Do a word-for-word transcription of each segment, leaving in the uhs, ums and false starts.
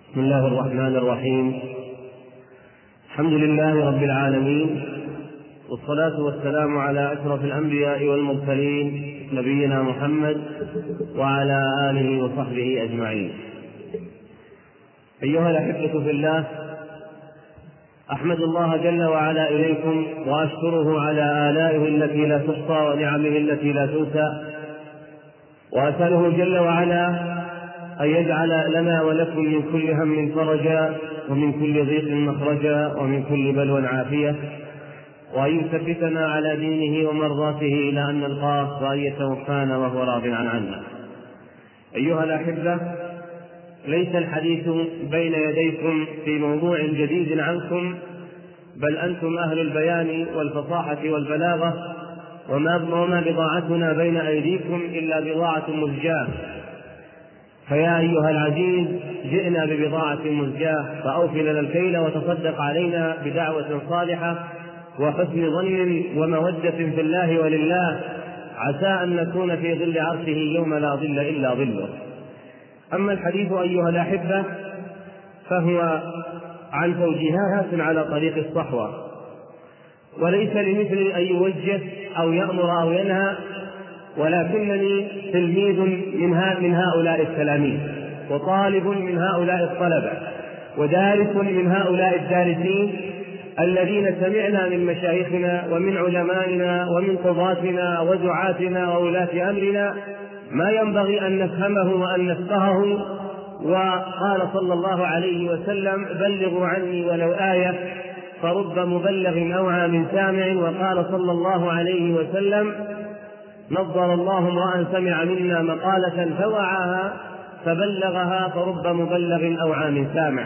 بسم الله الرحمن الرحيم. الحمد لله رب العالمين، والصلاة والسلام على أشرف الأنبياء والمرسلين نبينا محمد وعلى آله وصحبه أجمعين. أيها الأحبة في الله، أحمد الله جل وعلا إليكم وأشكره على آلائه التي لا تحصى ونعمه التي لا تنسى، وأسأله جل وعلا أن يجعل لنا ولكم من كل هم فرجا، ومن كل ضيق مخرجا، ومن كل بلوى عافية، وأن يثبتنا على دينه ومرضاته إلى أن نلقاه، وأن يتوفانا وهو راض عنا. أيها الأحبة، ليس الحديث بين يديكم في موضوع جديد عنكم، بل أنتم أهل البيان والفصاحة والبلاغة، وما بضاعتنا بين أيديكم إلا بضاعة مزجاة. فيا أيها العزيز، جئنا ببضاعة مزجاة، فأوف لنا الكيل وتصدق علينا بدعوة صالحة وحسن ظن ومودة في الله ولله، عسى أن نكون في ظل عرشه يوم لا ظل إلا ظله. أما الحديث أيها الأحبة فهو عن توجيهات على طريق الصحوة، وليس لمثل أن يوجه أو يأمر أو ينهى، ولكنني تلميذ من هؤلاء التلاميذ، وطالب من هؤلاء الطلبة، ودارس من هؤلاء الدارسين الذين سمعنا من مشايخنا ومن علمائنا ومن قضاتنا ودعاتنا وولاة أمرنا ما ينبغي أن نفهمه وأن نفقهه. وقال صلى الله عليه وسلم: بلغوا عني ولو آية، فرب مبلغ أوعى من سامع. وقال صلى الله عليه وسلم: نظر الله امرأ سمع منا مقالة فوعاها فبلغها، فرب مبلغ أوعى من سامع.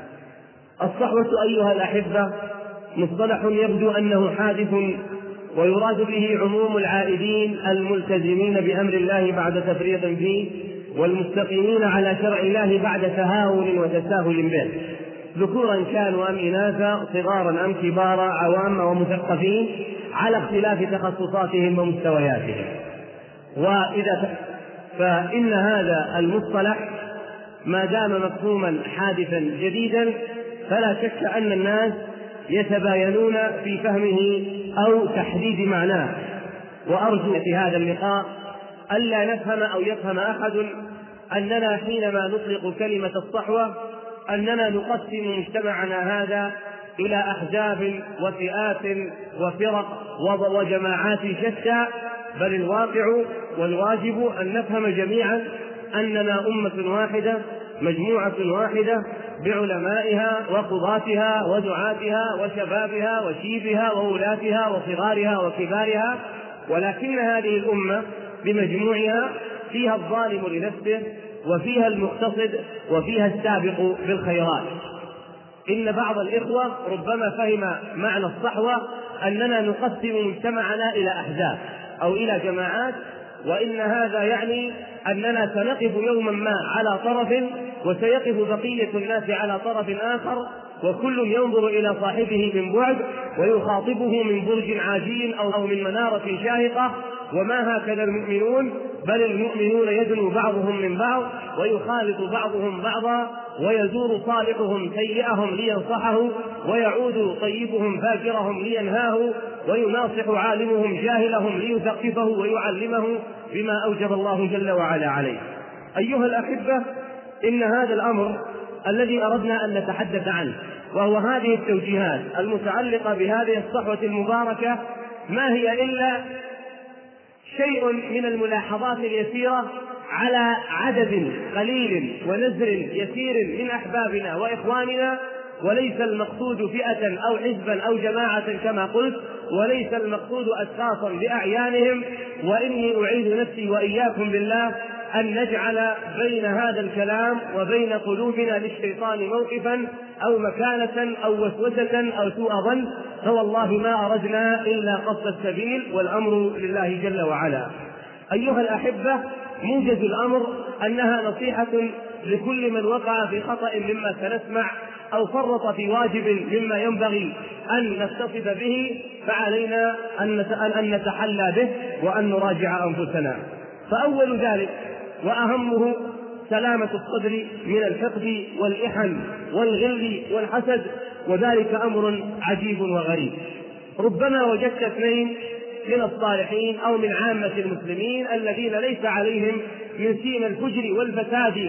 الصحوة أيها الأحبة مصطلح يبدو أنه حادث، ويراد به عموم العائدين الملتزمين بأمر الله بعد تفريط فيه، والمستقيمين على شرع الله بعد تهاون وتساهل به، ذكورا كانوا أم إناثا، صغارا أم كبارا، عوام ومثقفين، على اختلاف تخصصاتهم ومستوياتهم. وإذا فإن هذا المصطلح ما دام مفهوما حادثا جديدا فلا شك أن الناس يتباينون في فهمه أو تحديد معناه. وأرجو في هذا اللقاء ألا نفهم أو يفهم أحد أننا حينما نطلق كلمة الصحوة أننا نقسم مجتمعنا هذا إلى أحزاب وفئات وفرق وجماعات شتى، بل الواقع والواجب أن نفهم جميعا أننا أمة واحدة، مجموعة واحدة، بعلمائها وقضاتها ودعاتها وشبابها وشيبها وولاتها وصغارها وكبارها، ولكن هذه الأمة بمجموعها فيها الظالم لنفسه، وفيها المقتصد، وفيها السابق بالخيرات. إن بعض الإخوة ربما فهم معنى الصحوة أننا نقسم مجتمعنا إلى أحزاب أو إلى جماعات، وإن هذا يعني أننا سنقف يوما ما على طرف، وسيقف بقية الناس على طرف آخر، وكل ينظر إلى صاحبه من بعد ويخاطبه من برج عاجي أو من منارة شاهقة. وما هكذا المؤمنون، بل المؤمنون يدنو بعضهم من بعض ويخالط بعضهم بعضا، ويزور صالحهم سيئهم لينصحه، ويعود طيبهم فاجرهم لينهاه، ويناصح عالمهم جاهلهم ليثقفه ويعلمه بما أوجب الله جل وعلا عليه. أيها الأحبة، إن هذا الأمر الذي أردنا أن نتحدث عنه، وهو هذه التوجيهات المتعلقة بهذه الصحوة المباركة، ما هي إلا شيء من الملاحظات اليسيرة على عدد قليل ونزر يسير من أحبابنا وإخواننا، وليس المقصود فئة أو حزبا أو جماعة كما قلت، وليس المقصود أشخاصا بأعيانهم. وإني أعيذ نفسي وإياكم بالله أن نجعل بين هذا الكلام وبين قلوبنا للشيطان موقفا أو مكانة أو وسوسة أو سوء ظن، فوالله ما أردنا إلا قصد السبيل، والأمر لله جل وعلا. أيها الأحبة، موجز الأمر أنها نصيحة لكل من وقع في خطأ مما سنسمع أو فرط في واجب مما ينبغي أن نتصف به، فعلينا أن نتحلى به وأن نراجع أنفسنا. فأول ذلك وأهمه سلامة الصدر من الحقد والإحن والغل والحسد، وذلك أمر عجيب وغريب. ربما وجدت اثنين من الصالحين أو من عامة المسلمين الذين ليس عليهم من سين الفجر والفساد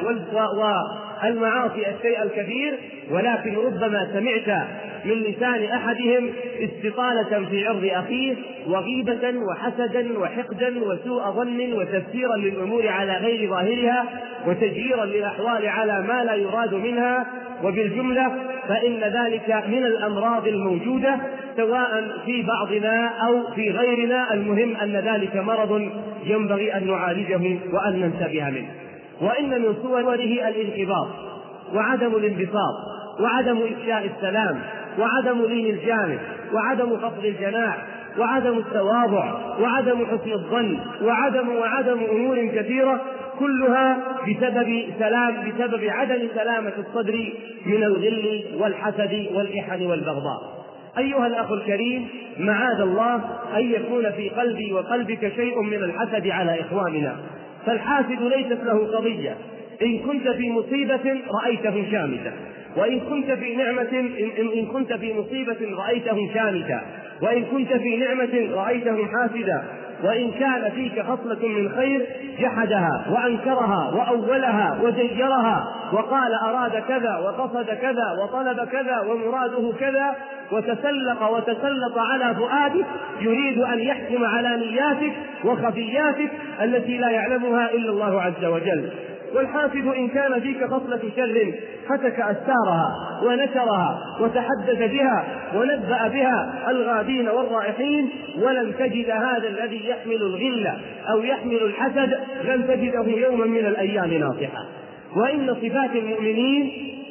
والمعاصي الشيء الكثير، ولكن ربما سمعت من لسان أحدهم استطالة في عرض أخيه وغيبة وحسدا وحقدا وسوء ظن وتفسيرا للأمور على غير ظاهرها وتجييرا للأحوال على ما لا يراد منها. وبالجملة فإن ذلك من الأمراض الموجودة سواء في بعضنا أو في غيرنا، المهم أن ذلك مرض ينبغي أن نعالجه وأن ننتبه منه. وإن من صوره الانحباط وعدم الانبساط وعدم إفشاء السلام وعدم لين الجانب وعدم خفض الجناح وعدم التواضع وعدم حسن الظن وعدم وعدم أمور كثيرة، كلها بسبب سلام بسبب عدم سلامة الصدر من الغل والحسد والإحن والبغضاء. أيها الأخ الكريم، معاذ الله أن يكون في قلبي وقلبك شيء من الحسد على إخواننا، فالحاسد ليست له قضية. إن كنت في مصيبة رأيته شامتا، وإن كنت في نعمة إن كنت في مصيبة رأيته شامتا، وإن كنت في نعمة رأيته حاسدا، وإن كان فيك خصلة من خير جحدها وأنكرها وأولها وزيرها وقال أراد كذا وقصد كذا وطلب كذا ومراده كذا، وتسلق وتسلط على فؤادك يريد أن يحكم على نياتك وخفياتك التي لا يعلمها إلا الله عز وجل. والحاسد إن كان فيك خصلة شر حتك أستارها ونشرها وتحدث بها ونبأ بها الغادين والرائحين، ولن تجد هذا الذي يحمل الغل أو يحمل الحسد لن تجده يوما من الأيام ناصحا. وإن صفات المؤمنين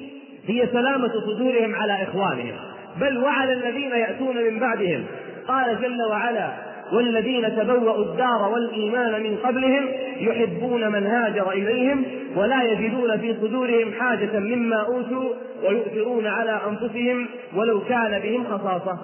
هي سلامة صدورهم على إخوانهم، بل وعلى الذين يأتون من بعدهم. قال جل وعلا: والذين تبوأوا الدار والإيمان من قبلهم يحبون من هاجر إليهم ولا يجدون في صدورهم حاجة مما أوتوا ويؤثرون على أنفسهم ولو كان بهم خصاصة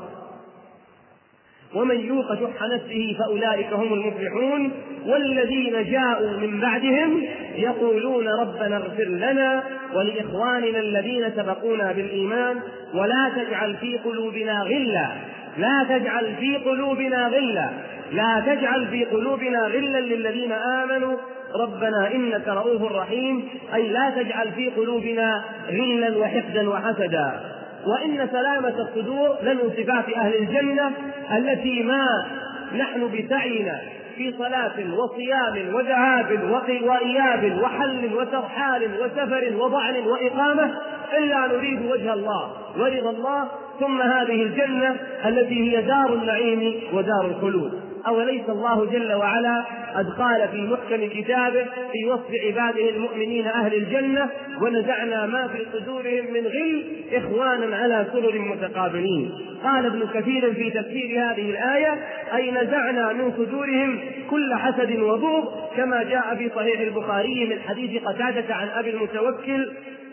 ومن يوق شح نفسه فأولئك هم المفلحون. والذين جاءوا من بعدهم يقولون ربنا اغفر لنا ولإخواننا الذين سبقونا بالإيمان ولا تجعل في قلوبنا غلا لا تجعل في قلوبنا غلا لا تجعل في قلوبنا غلا للذين آمنوا ربنا إنك رؤوف رحيم، أي لا تجعل في قلوبنا غلا وحقدا وحسدا. وإن سلامة الصدور لمن صفات أهل الجنة التي ما نحن بسعينا في صلاة وصيام وذهاب وإياب وحل وترحال وسفر وضعن وإقامة إلا نريد وجه الله ورضا الله، ثم هذه الجنة التي هي دار النعيم ودار الخلود. أوليس الله جل وعلا قد قال في محكم كتابه في وصف عباده المؤمنين أهل الجنة: ونزعنا ما في صدورهم من غل إخوانا على سرر متقابلين. قال ابن كثير في تفسير هذه الآية: أي نزعنا من صدورهم كل حسد وبغض، كما جاء في صحيح البخاري من حديث قتادة عن أبي المتوكل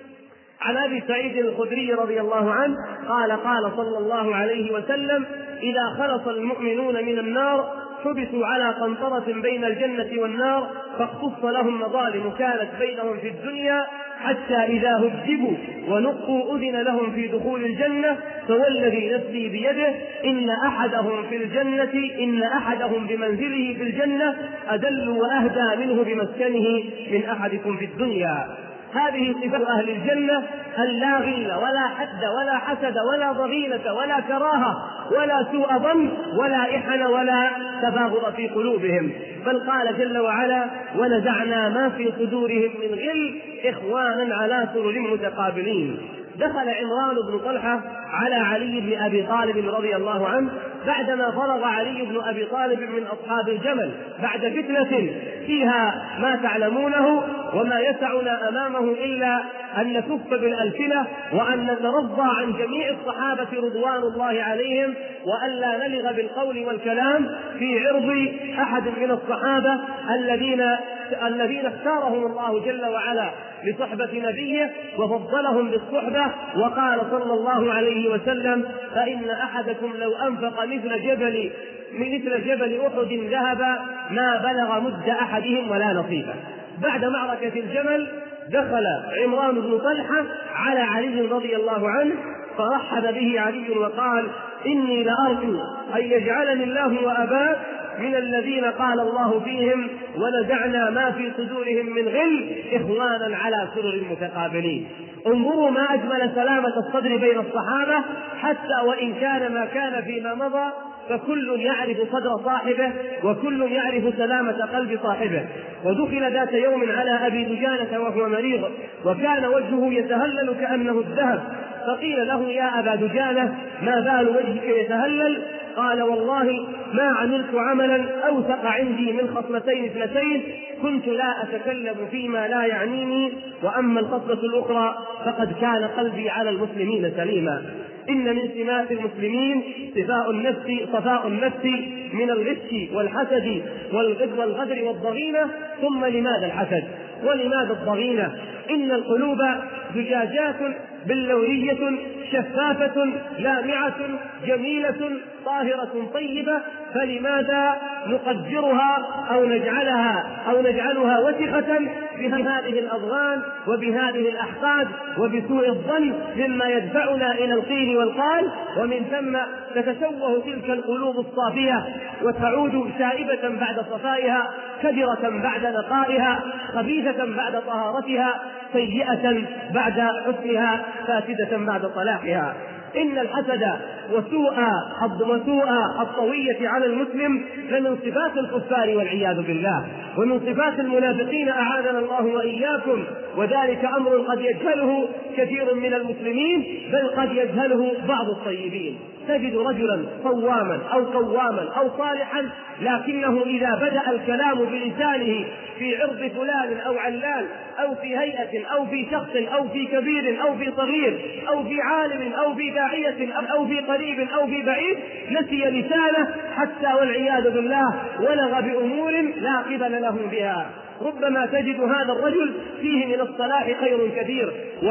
عن أبي سعيد الخدري رضي الله عنه قال: قال صلى الله عليه وسلم: إذا خلص المؤمنون من النار حبسوا على قنطرة بين الجنة والنار فاقتص لهم مظالم كانت بينهم في الدنيا، حتى إذا هجبوا ونقوا أذن لهم في دخول الجنة، فوالذي نفسي بيده إن أحدهم في الجنة إن أحدهم بمنزله في الجنة أدل وأهدى منه بمسكنه من أحدكم في الدنيا. هذه صفات أهل الجنة: أن لا غل ولا حد ولا حسد ولا ضغينة ولا كراهة ولا سوء ظن ولا إحن ولا تباغض في قلوبهم. بل قال جل وعلا: ونزعنا ما في صدورهم من غل إخوانا على سرر متقابلين. دخل عمران بن طلحة على علي بن أبي طالب رضي الله عنه بعدما فرغ علي بن أبي طالب من أصحاب الجمل بعد فتنة فيها ما تعلمونه، وما يسعنا أمامه إلا أن نكف بالألسنة وأن نترضى عن جميع الصحابة رضوان الله عليهم، وأن لا نلغ بالقول والكلام في عرض أحد من الصحابة الذين الذين اختارهم الله جل وعلا لصحبة نبيه وفضلهم بالصحبة. وقال صلى الله عليه وسلم: فإن أحدكم لو أنفق مثل جبل مثل جبل أحد ذهبا ما بلغ مد أحدهم ولا نصيبه. بعد معركة الجمل دخل عمران بن طلحة على علي رضي الله عنه فرحب به علي وقال: إني لأرجو أن يجعلني الله وأباك من الذين قال الله فيهم: ونزعنا ما في صدورهم من غل إخوانا على سرر متقابلين. انظروا ما أجمل سلامة الصدر بين الصحابة، حتى وإن كان ما كان فيما مضى فكل يعرف صدر صاحبه وكل يعرف سلامة قلب صاحبه. ودخل ذات يوم على أبي دجانة وهو مريض وكان وجهه يتهلل كأنه الذهب، فقيل له: يا أبا دجانة ما بال وجهك يتهلل؟ قال: والله ما عملت عملا أوثق عندي من خصلتين اثنتين كنت لا أتكلم فيما لا يعنيني، وأما الخصلة الأخرى فقد كان قلبي على المسلمين سليما. إن من سمات المسلمين صفاء النفس صفاء النفس من الغش والحسد والغدر والضغينة. ثم لماذا الحسد ولماذا الضغينة؟ إن القلوب زجاجات بلورية شفافة لامعة جميلة طاهرة طيبة، فلماذا نقدرها أو نجعلها أو نجعلها وسخة بهذه الأضغان وبهذه الأحقاد وبسوء الظن مما يدفعنا إلى القيل والقال؟ ومن ثم تتشوه تلك القلوب الصافية وتعود شائبة بعد صفائها، كدرة بعد نقائها، خبيثة بعد طهارتها، سيئة بعد حسنها، فاسدة بعد صلاحها. إن الحسد وسوء وسوء الطوية على المسلم لمن صفات الكفار والعياذ بالله، ومن صفات المنافقين أعاذنا الله وإياكم، وذلك أمر قد يجهله كثير من المسلمين، بل قد يجهله بعض الطيبين. تجد رجلا صواما أو قواما أو صالحا، لكنه إذا بدأ الكلام بلسانه في عرض فلان أو علان أو في هيئة أو في شخص أو في كبير أو في صغير أو في عالم أو في داعية أو في قريب أو في بعيد، نسي لسانه حتى والعياذ بالله ولغ بأمور لا قبل له بها. ربما تجد هذا الرجل فيه من الصلاح خير كثير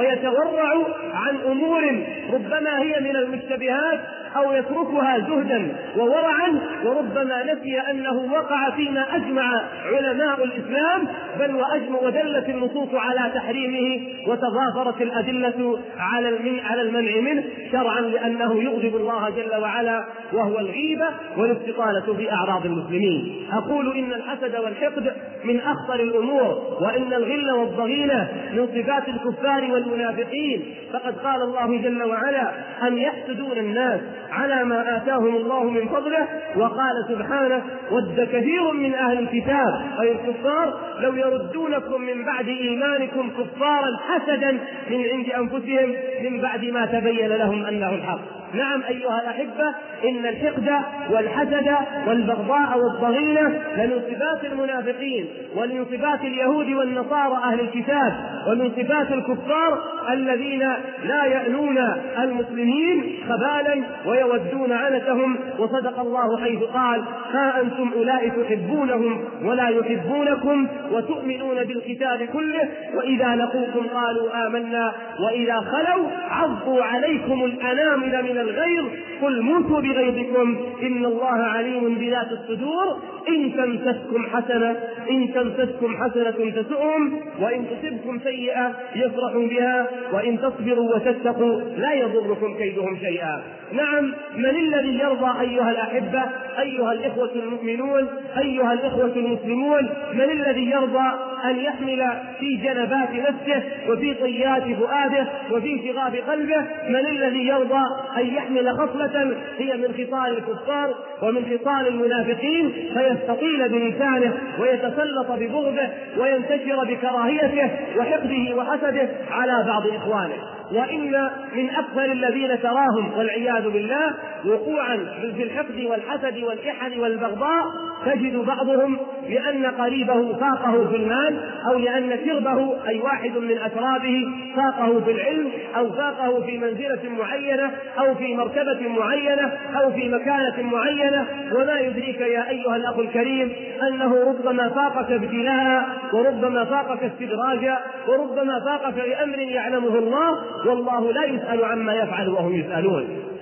ويتورع عن أمور ربما هي من المشتبهات أو يتركها زهدا وورعا، وربما نسي أنه وقع فيما أجمع علماء الإسلام، بل وأجمع ودلت النصوص على تحريمه وتضافرت الأدلة على المنع منه شرعا، لأنه يغضب الله جل وعلا، وهو الغيبة والاستطالة في أعراض المسلمين. أقول إن الحسد والحقد من أخطر الأمور، وإن الغل والضغينة من صفات الكفار والمنافقين. فقد قال الله جل وعلا: أم يحسدون الناس على ما آتاهم الله من فضله، وقال سبحانه: ود كثير من أهل الكتاب أي الكفار لو يردونكم من بعد إيمانكم كفارا حسدا من عند أنفسهم من بعد ما تبين لهم أنه الحق. نعم أيها الأحبة، إن الحقد والحسد والبغضاء والضغينة لمن صفات المنافقين ومن صفات اليهود والنصارى أهل الكتاب، ومن صفات الكفار الذين لا يألون المسلمين خبالا ويودون عنتهم. وصدق الله حيث قال: ها أنتم أولئك تحبونهم ولا يحبونكم وتؤمنون بالكتاب كله وإذا لقوكم قالوا آمنا وإذا خلوا عضوا عليكم الأنامل من الغيظ قل موتوا بغيظكم إن الله عليم بذات الصدور إن تمسسكم حسنة إن تمسسكم حسنة تسؤهم وإن تصبكم سيئة يفرحوا بها وإن تصبروا وتتقوا لا يضركم كيدهم شيئا. نعم، من الذي يرضى أيها الأحبة أيها الإخوة المؤمنون أيها الإخوة المسلمون، من الذي يرضى أن يحمل في جنبات نفسه وفي طيات فؤاده وفي شغاف قلبه، من الذي يرضى أن يحمل خصلة هي من خصال الكفار ومن خصال المنافقين فيستطيل بلسانه ويتسلط ببغضه وينتشر بكراهيته وحقده وحسده على بعض إخوانه؟ وإن من أكثر الذين تراهم والعياذ بالله وقوعا في الحقد والحسد والإحن والبغضاء، تجد بعضهم لأن قريبه فاقه في المال أو لأن شربه أي واحد من أشرابه فاقه في العلم أو فاقه في منزلة معينة أو في مرتبة معينة أو في مكانة معينة، وما يدريك يا أيها الأخ الكريم أنه ربما فاقك ابتلاء وربما فاقك استدراجا وربما فاقك لأمر يعلمه الله، والله لا يسأل عما يفعل وهم يسألون.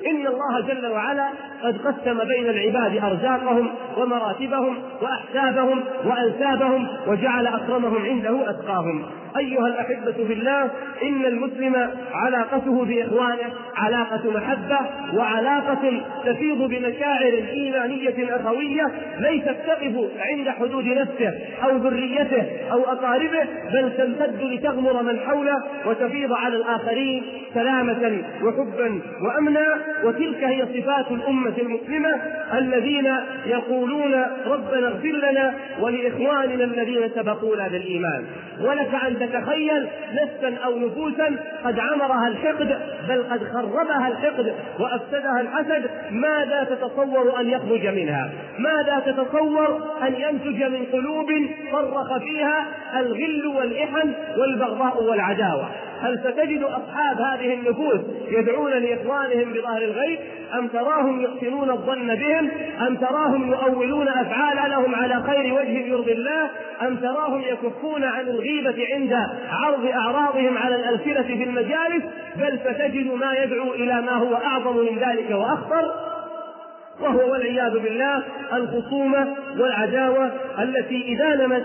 إن الله جل وعلا قد قسم بين العباد أرزاقهم ومراتبهم وأحسابهم وأنسابهم وجعل أكرمهم عنده أتقاهم. أيها الأحبة في الله، إن المسلم علاقته بإخوانه علاقة محبة وعلاقة تفيض بمشاعر إيمانية أخوية ليست تقف عند حدود نفسه أو ذريته أو أقاربه، بل تمتد لتغمر من حوله وتفيض على الآخرين سلامة وحبا وأمنا. وتلك هي صفات الأمة المسلمة الذين يقولون ربنا اغفر لنا ولإخواننا الذين سبقونا بالإيمان. ولك أن تتخيل نفسا أو نفوسا قد عمرها الحقد، بل قد خربها الحقد وأفسدها الحسد، ماذا تتصور أن يخرج منها؟ ماذا تتصور أن ينتج من قلوب فرق فيها الغل والإحن والبغضاء والعداوة؟ هل ستجد أصحاب هذه النفوس يدعون لإخوانهم بظهر الغيب؟ أم تراهم يحسنون الظن بهم؟ أم تراهم يؤولون أفعال لهم على خير وجه يرضي الله؟ أم تراهم يكفون عن الغيبة عند عرض أعراضهم على الألسنة في المجالس؟ بل ستجد ما يدعو إلى ما هو أعظم من ذلك وأخطر، وهو والعياذ بالله الخصومة والعداوة التي إذا نمت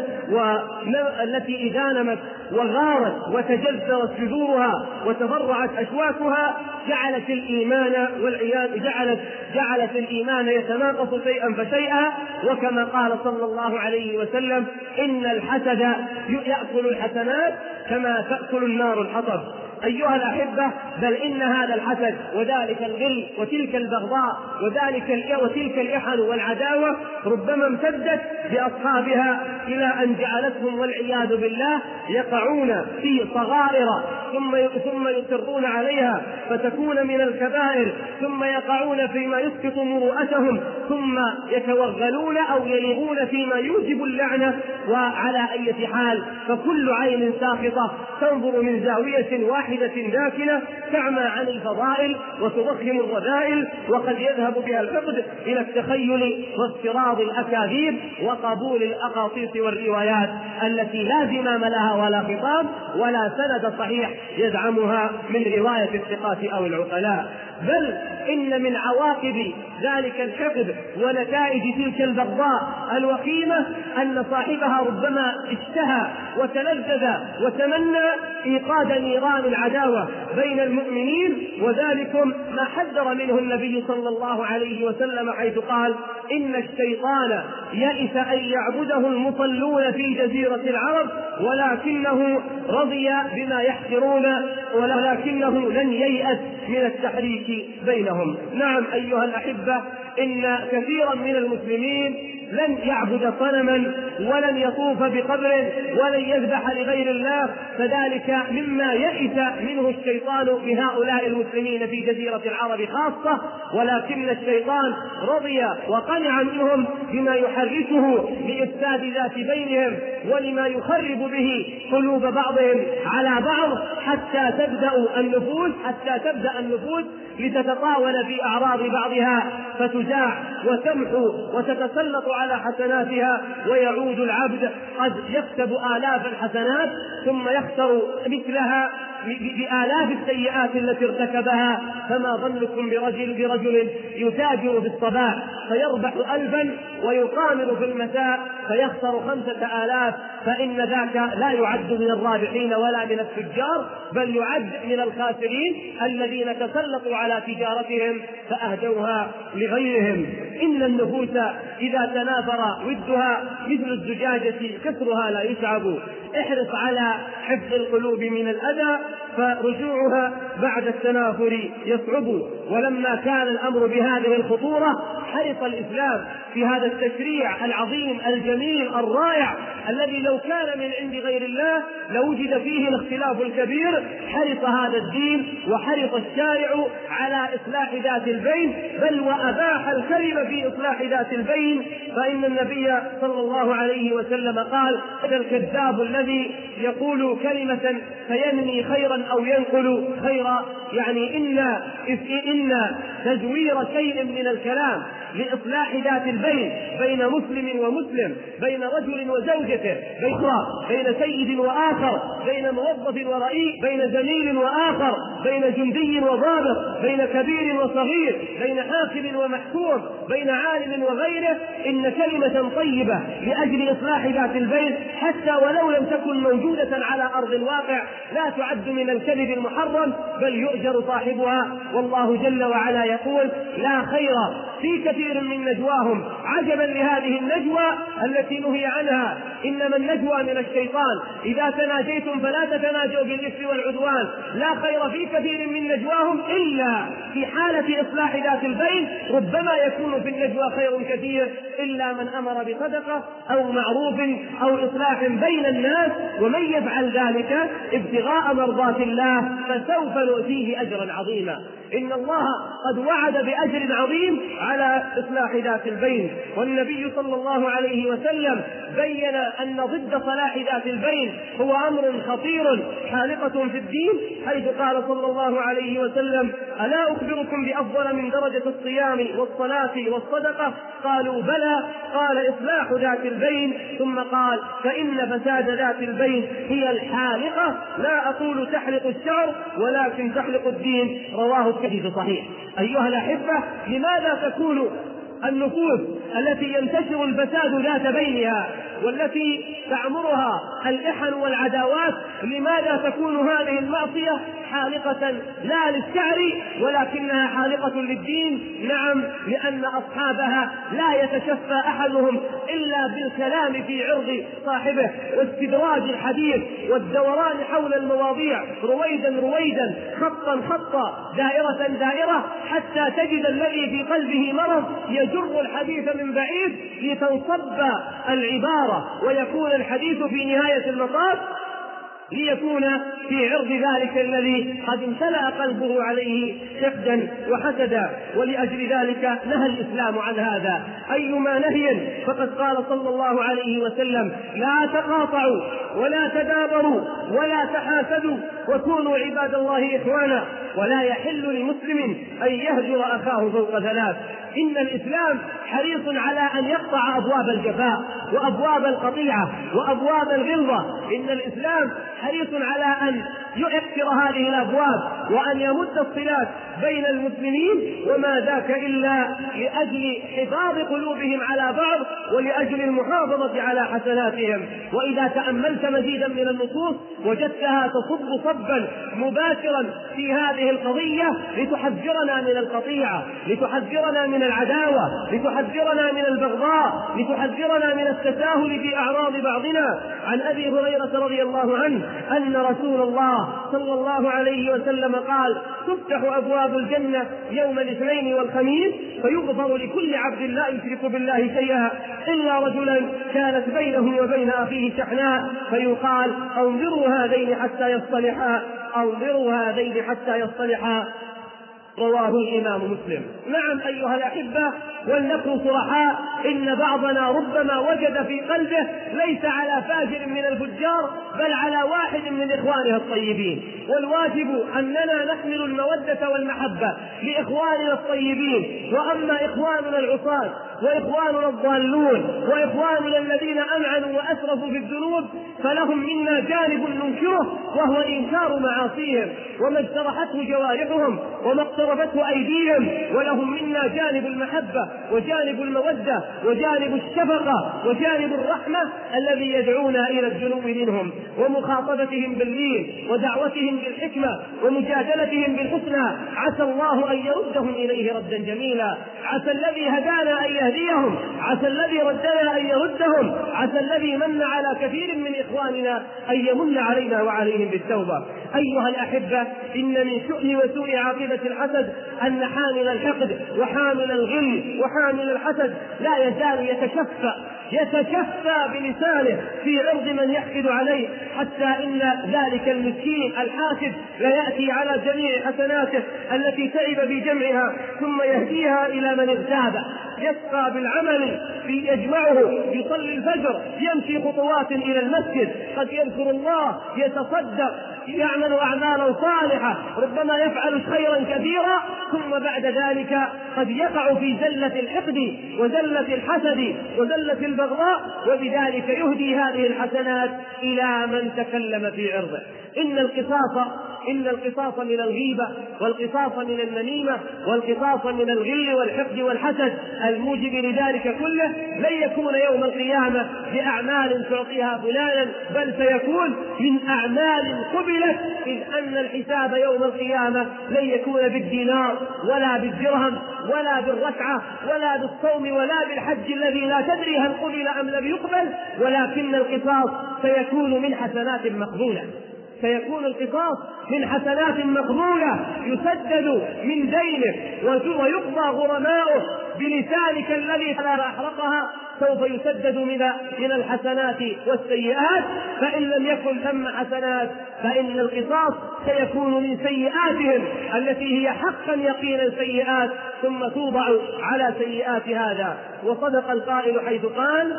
والتي إذا نمت وغارت وتجذرت جذورها وتفرعت أشواكها جعلت الإيمان والعياذ جعلت جعلت الإيمان يتناقص شيئا فشيئا. وكما قال صلى الله عليه وسلم: إن الحسد يأكل الحسنات كما تأكل النار الحطب. أيها الأحبة، بل إن هذا الحسد وذلك الغل وتلك البغضاء وذلك وتلك الإحن والعداوة ربما امتدت بأصحابها إلى أن جعلتهم والعياذ بالله يقعون في صغائر ثم ثم يصرون عليها فتكون من الكبائر، ثم يقعون فيما يسقط مروءتهم، ثم يتوغلون أو يلغون فيما يوجب اللعنة. وعلى أي حال فكل عين ساخطة تنظر من زاوية واحدة داخلة تعمى عن الفضائل وتضخم الرذائل، وقد يذهب بها الحقد إلى التخيل وافتراض الأكاذيب وقبول الأقاصيص والروايات التي لا زمام لها ولا خطاب ولا سند صحيح يدعمها من رواية الثقات أو العقلاء. بل إن من عواقب ذلك الحقد ونتائج تلك البغضاء الوخيمة أن صاحبها ربما اشتهى وتلذذ وتمنى إيقاد نيران العداوة بين المؤمنين، وذلكم ما حذر منه النبي صلى الله عليه وسلم حيث قال: إن الشيطان يئس أن يعبده المصلون في جزيرة العرب ولكنه رضي بما يحقرون ولكنه لن ييأس من التحريك بينهم. نعم أيها الأحبة، إن كثيرا من المسلمين لن يعبد صنما ولن يطوف بقبر ولن يذبح لغير الله، فذلك مما يئس منه الشيطان بهؤلاء المسلمين في جزيرة العرب خاصة، ولكن الشيطان رضي وقنع منهم بما يحركه لإفساد ذات بينهم ولما يخرب به قلوب بعضهم على بعض، حتى تبدأ النفوس حتى تبدأ النفوس لتتطاول في أعراض بعضها فتجاع وتمحو وتتسلط على حسناتها، ويعود العبد قد يكسب آلاف الحسنات ثم يخسر مثلها بآلاف السيئات التي ارتكبها. فما ظنكم برجل برجل يتاجر في الصباح فيربح ألفا ويقامر في المساء فيخسر خمسة آلاف؟ فإن ذاك لا يعد من الرابحين ولا من التجار، بل يعد من الخاسرين الذين تسلطوا على تجارتهم فأهدوها لغيرهم. إن النفوس إذا تنافر ودها مثل الزجاجة كسرها لا يشعب. احرص على حفظ القلوب من الأذى فرجوعها بعد التنافر يصعب. ولما كان الأمر بهذه الخطورة حرص الإسلام في هذا التشريع العظيم الجميل الرائع الذي لو كان من عند غير الله لوجد فيه الاختلاف الكبير. حرص هذا الدين وحرص الشارع على إصلاح ذات البين، بل وأباح الكلمة في إصلاح ذات البين. فإن النبي صلى الله عليه وسلم قال: هذا الكذاب الذي يقول كلمة فينمي خيرا أو ينقل خيرا، يعني إن إن تزوير شيء من الكلام لإصلاح ذات البين بين مسلم ومسلم، بين رجل وزوجته، بين بين سيد وآخر، بين موظف ورئيس، بين زميل وآخر، بين جندي وضابط، بين كبير وصغير، بين حاكم ومحكوم، بين عالم وغيره. إن كلمة طيبة لأجل إصلاح ذات البين حتى ولو لم تكن موجودة على أرض الواقع لا تعد من الكذب المحرم، بل يؤجر صاحبها. والله جل وعلا يقول: لا خير في كثير من نجواهم. عجبا لهذه النجوى التي نهي عنها، إنما النجوى من الشيطان. إذا تناجيتم فلا تتناجوا بالإثم والعدوان. لا خير في كثير من نجواهم إلا في حالة إصلاح ذات البين. ربما يكون في النجوى خير كثير إلا من أمر بصدقة أو معروف أو إصلاح بين الناس، ومن يفعل ذلك ابتغاء مرضات الله فسوف نؤتيه أجرا عظيما. إن الله قد وعد بأجر عظيم على إصلاح ذات البين. والنبي صلى الله عليه وسلم بين أن ضد صلاح ذات البين هو أمر خطير حالقة في الدين، حيث قال صلى الله عليه وسلم: ألا أخبركم بأفضل من درجة الصيام والصلاة والصدقة؟ قالوا: بلى. قال: إصلاح ذات البين. ثم قال: فإن فساد ذات البين هي الحالقة، لا أقول تحلق الشعر ولكن تحلق الدين. رواه الترمذي صحيح. أيها الأحبة، لماذا تكون النفوس التي ينتشر الفساد ذات بينها والتي تعمرها الإحن والعداوات، لماذا تكون هذه المعصية حالقة لا للشعر ولكنها حالقة للدين؟ نعم، لأن أصحابها لا يتشفى أحدهم إلا بالكلام في عرض صاحبه واستدراج الحديث والدوران حول المواضيع رويدا رويدا، خطا خطا، دائرة دائرة، حتى تجد الذي في قلبه مرض يجر الحديث من بعيد لتنصب العبارة ويكون الحديث في نهاية المطاف ليكون في عرض ذلك الذي قد امتلأ قلبه عليه حقدا وحسدا. ولأجل ذلك نهى الإسلام عن هذا. أيما نهي فقد قال صلى الله عليه وسلم: لا تقاطعوا ولا تدابروا ولا تحاسدوا وكونوا عباد الله إخوانا. ولا يحل لمسلم أن يهجر أخاه فوق ثلاث. إن الإسلام حريص على أن يقطع أبواب الجفاء وأبواب القطيعة وأبواب الغلظة. إن الإسلام حريص على أن يؤثر هذه الأبواب وأن يمد الصلات بين المسلمين، وما ذاك إلا لأجل حفاظ قلوبهم على بعض ولأجل المحافظة على حسناتهم. وإذا تأملت مزيدا من النصوص وجدتها تصب صبا مباشرا في هذه القضية لتحذرنا من القطيعة، لتحذرنا من العداوة، لتحذرنا من البغضاء، لتحذرنا من التساهل في أعراض بعضنا. عن أبي هريرة رضي الله عنه أن رسول الله صلى الله عليه وسلم قال: تفتح أبواب الجنة يوم الاثنين والخميس فيغفر لكل عبد لا يشرك بالله شيئا إلا رجلا كانت بينه وبين أخيه شحناء، فيقال: انظروا هذين حتى يصطلحا، انظروا هذين حتى يصطلحا. رواه الإمام مسلم. نعم أيها الأحبة، ولنكن صرحاء، إن بعضنا ربما وجد في قلبه ليس على فاجر من الفجار بل على واحد من إخوانه الطيبين، والواجب أننا نحمل المودة والمحبة لإخواننا الطيبين. وأما إخواننا العصاة وإخواننا الضالون وإخواننا الذين أمعنوا وأسرفوا في الذنوب فلهم منا جانب ننكره، وهو إنكار معاصيهم وما اجترحته جوارحهم وما اقتربته أيديهم، ولهم منا جانب المحبة وجانب المودة وجانب الشفقة وجانب الرحمة الذي يدعونا إلى الجنوب منهم ومخاطبتهم باللين ودعوتهم بالحكمة ومجادلتهم بالحسنى. عسى الله أن يردهم إليه ردا جميلا. عسى الذي هدانا أن يهديهم، عسى الذي ردنا أن يردهم، عسى الذي من على كثير من إخواننا أن يمن علينا وعليهم بالتوبة. أيها الأحبة، إن من شؤم وسوء عاقبة الحسد أن حامل الحقد وحامل الغل وحامل الحسد لا يزال يتشفى يتشفى بلسانه في عرض من يحقد عليه، حتى إن ذلك المسكين الحاسد ليأتي على جميع حسناته التي تعب بجمعها ثم يهديها إلى من اغتاب، يسقى بالعمل يجمعه، يصلي الفجر، يمشي خطوات إلى المسجد، قد يذكر الله، يتصدق، يعمل أعمالا صالحة، ربما يفعل خيرا كثيرا، ثم بعد ذلك قد يقع في زلة الحقد وزلة الحسد وزلة البغضاء، وبذلك يهدي هذه الحسنات إلى من تكلم في عرضه. إن القصاص إن القصاص من الغيبة، والقصاص من النميمة، والقصاص من الغل والحقد والحسد الموجب لذلك كله لن يكون يوم القيامة بأعمال تعطيها فلانا، بل سيكون من أعمال قبلت، إذ أن الحساب يوم القيامة لن يكون بالدينار ولا بالدرهم ولا بالركعة ولا بالصوم ولا بالحج الذي لا تدري هل قبل أم لم يقبل، ولكن القصاص سيكون من حسنات مقبولة سيكون القصاص من حسنات مقبولة، يسدد من دينه ويقضى غرماؤه بلسانك الذي أحرقها، سوف يسدد من من الحسنات والسيئات. فإن لم يكن ثم حسنات فإن القصاص سيكون من سيئاتهم التي هي حقا يقينا سيئات، ثم توضع على سيئات هذا. وصدق القائل حيث قال: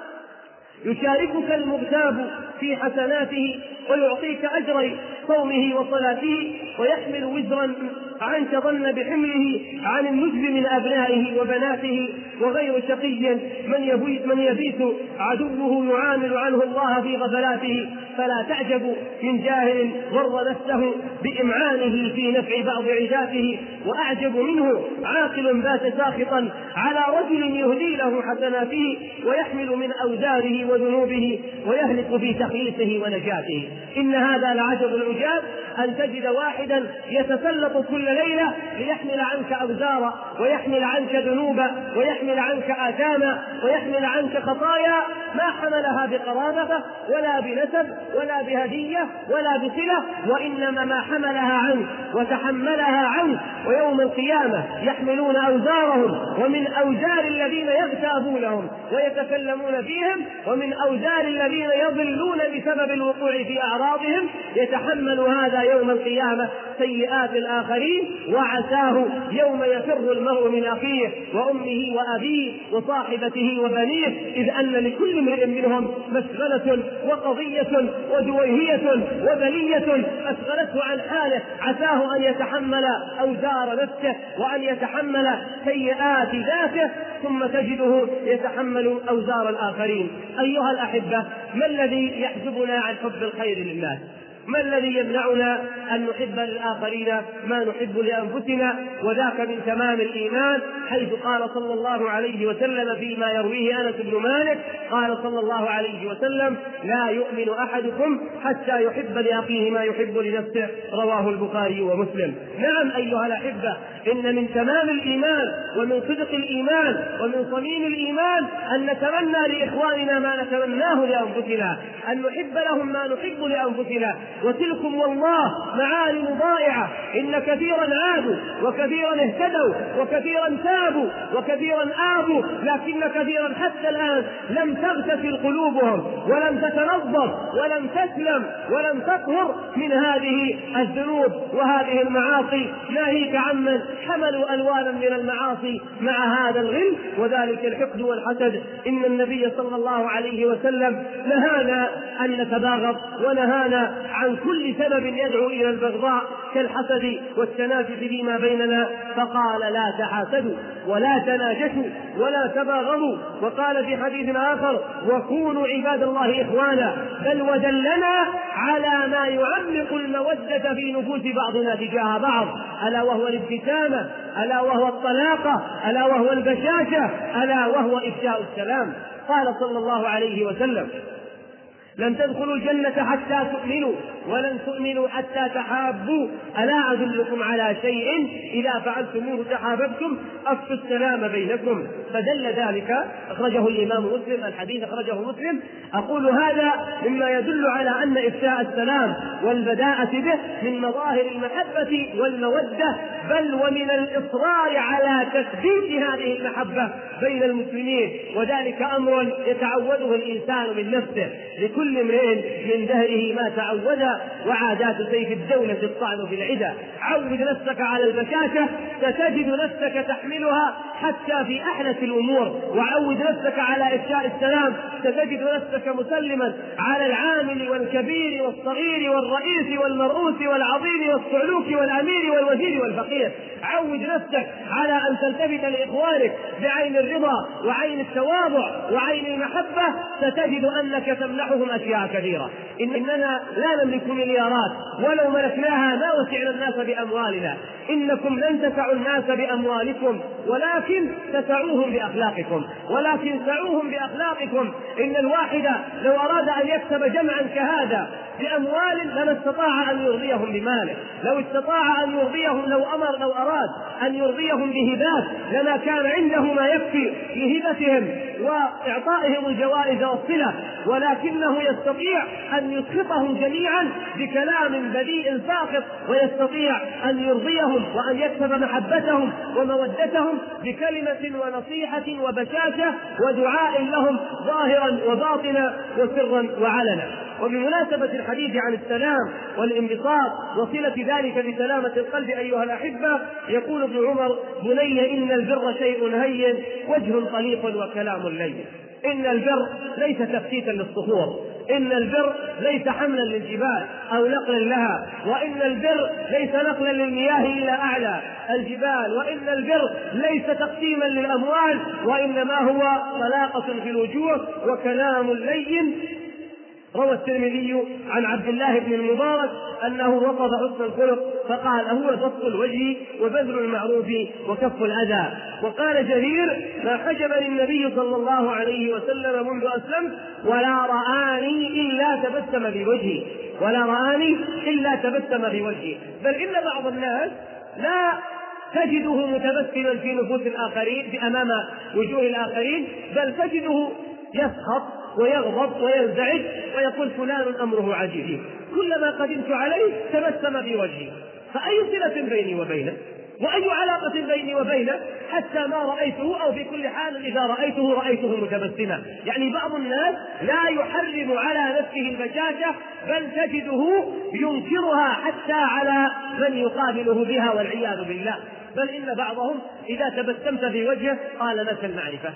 يشاركك المغتاب في حسناته ويعطيك أجر صومه وصلاته، ويحمل وزرا عنك ظن بحمله عن النجب من أبنائه وبناته، وغير شقي من يبيت, من يبيت عدوه يعامل عنه الله في غفلاته. فلا تعجب من جاهل غر نفسه بإمعانه في نفع بعض عداته، وأعجب منه عاقل بات ساخطا على رجل يهدي له حسناته ويحمل من أوزاره وذنوبه ويهلك في تخليصه ونجاته. إن هذا لعجب العجاب أن تجد واحدا يتسلط كل ليلة ليحمل عنك أوزارا ويحمل عنك ذنوبا ويحمل عنك آثاما ويحمل عنك خطايا ما حملها بقرابة ولا بنسب ولا بهدية ولا بصلة، وإنما ما حملها عنك وتحملها عنك، ويوم القيامة يحملون أوزارهم ومن أوزار الذين يغتابونهم ويتكلمون فيهم، ومن أوزار الذين يضلون بسبب الوقوع في أعراضهم، يتحمل هذا يوم القيامة سيئات الآخرين. وعساه يوم يفر المرء من أخيه وأمه وأبيه وصاحبته وبنيه، إذ أن لكل امرئ منهم مشغلة وقضية ودويهية وبلية أشغلته عن حاله، عساه أن يتحمل أوزار نفسه وأن يتحمل سيئات ذاته، ثم تجده يتحمل أوزار الآخرين. أيها الأحبة، ما الذي يحجبنا عن حب الخير لله؟ ما الذي يمنعنا أن نحب للآخرين ما نحب لأنفسنا؟ وذاك من تمام الإيمان، حيث قال صلى الله عليه وسلم فيما يرويه أنس بن مالك قال صلى الله عليه وسلم: لا يؤمن أحدكم حتى يحب لأخيه ما يحب لنفسه، رواه البخاري ومسلم. نعم أيها الأحبة، إن من تمام الإيمان ومن صدق الإيمان ومن صميم الإيمان أن نتمنى لإخواننا ما نتمناه لأنفسنا، أن نحب لهم ما نحب لأنفسنا. وتلكم والله معالم ضائعة، إن كثيرا عادوا وكثيرا اهتدوا وكثيرا تابوا وكثيرا آبوا، لكن كثيرا حتى الآن لم تغتسل قلوبهم ولم تتنظف ولم تسلم ولم تطهر من هذه الذنوب وهذه المعاصي، ناهيك عمن حملوا ألوانا من المعاصي مع هذا الغل وذلك الحقد والحسد. إن النبي صلى الله عليه وسلم نهانا أن نتباغض، ونهانا عن كل سبب يدعو إلى البغضاء كالحسد والتنافس فيما بيننا، فقال: لا تحاسدوا ولا تناجشوا ولا تباغضوا. وقال في حديث آخر: وكونوا عباد الله إخوانا، بل ودلنا على ما يعمق المودة في نفوس بعضنا تجاه بعض، ألا وهو الابتسامة، ألا وهو الطلاقة، ألا وهو البشاشة، ألا وهو إفشاء السلام. قال صلى الله عليه وسلم: لن تدخلوا الجنة حتى تؤمنوا، ولن تؤمنوا حتى تحابوا، ألا أدلكم على شيء إذا فعلتموه تحاببتم؟ أفشوا السلام بينكم. فدل ذلك، أخرجه الإمام مسلم، الحديث أخرجه مسلم. أقول هذا مما يدل على أن إفشاء السلام والبداءة به من مظاهر المحبة والمودة، بل ومن الإصرار على تثبيت هذه المحبة بين المسلمين، وذلك أمر يتعوده الإنسان من نفسه. لكل لكل امرئ من دهره ما تعود، وعادات سيف الدولة الطعن في العدا. عود نفسك على البشاشة ستجد نفسك تحملها حتى في أحدث الأمور، وعود نفسك على إفشاء السلام ستجد نفسك مسلما على العامل والكبير والصغير والرئيس والمرؤوس والعظيم والصعلوك والأمير والوزير والفقير. عود نفسك على أن تلتفت لإخوانك بعين الرضا وعين التواضع وعين المحبة، ستجد أنك تمنحهم أشياء كثيرة. إننا لا نملك مليارات، ولو ملكناها ما وسعنا الناس بأموالنا. إنكم لن تسعوا الناس بأموالكم، ولكن تسعوهم بأخلاقكم، ولكن سعوهم بأخلاقكم. إن الواحد لو أراد أن يكسب جمعا كهذا بأموال لما استطاع أن يرضيهم بماله، لو استطاع أن يرضيهم، لو أمر لو أراد أن يرضيهم بهبات لما كان عنده ما يكفي لهبتهم وإعطائهم الجوائز والصلة، ولكنه يستطيع أن يسخطهم جميعا بكلام بذيء ساخط، ويستطيع أن يرضيهم وأن يكسب محبتهم ومودتهم بكلمة ونصيحة وبشاشة ودعاء لهم ظاهرا وباطنا وسرا وعلنا. وبمناسبة الحديث عن السلام والانبساط وصلة ذلك بسلامة القلب أيها الأحبة، يقول ابن عمر: بني إن البر شيء هين وجه طليق وكلام لين. إن البر ليس تفتيتا للصخور، إن البر ليس حملا للجبال أو نقلا لها، وإن البر ليس نقلا للمياه إلى أعلى الجبال، وإن البر ليس تقسيما للأموال، وإنما هو طلاقة في الوجوه وكلام لين. روى الترمذي عن عبد الله بن المبارك أنه وصف حسن الخلق فقال: هو بسط الوجه وبذل المعروف وكف الأذى. وقال جرير: ما حجبني النبي صلى الله عليه وسلم منذ أسلمت ولا رآني إلا تبسم بوجهي، ولا رآني إلا تبسم بوجهي. بل إن بعض الناس لا تجده متبسما في نفوس الآخرين أمام وجوه الآخرين، بل تجده يسخط ويغضب وينزعج ويقول: فلان أمره عجيب، كلما قدمت عليه تبسم في وجهي. فأي صلة بيني وبينه وأي علاقة بيني وبينه حتى ما رأيته، أو في كل حال إذا رأيته رأيته متبسما. يعني بعض الناس لا يحرم على نفسه البشاشة، بل تجده ينكرها حتى على من يقابله بها والعياذ بالله. بل إن بعضهم إذا تبسمت في وجهه قال لك المعرفة،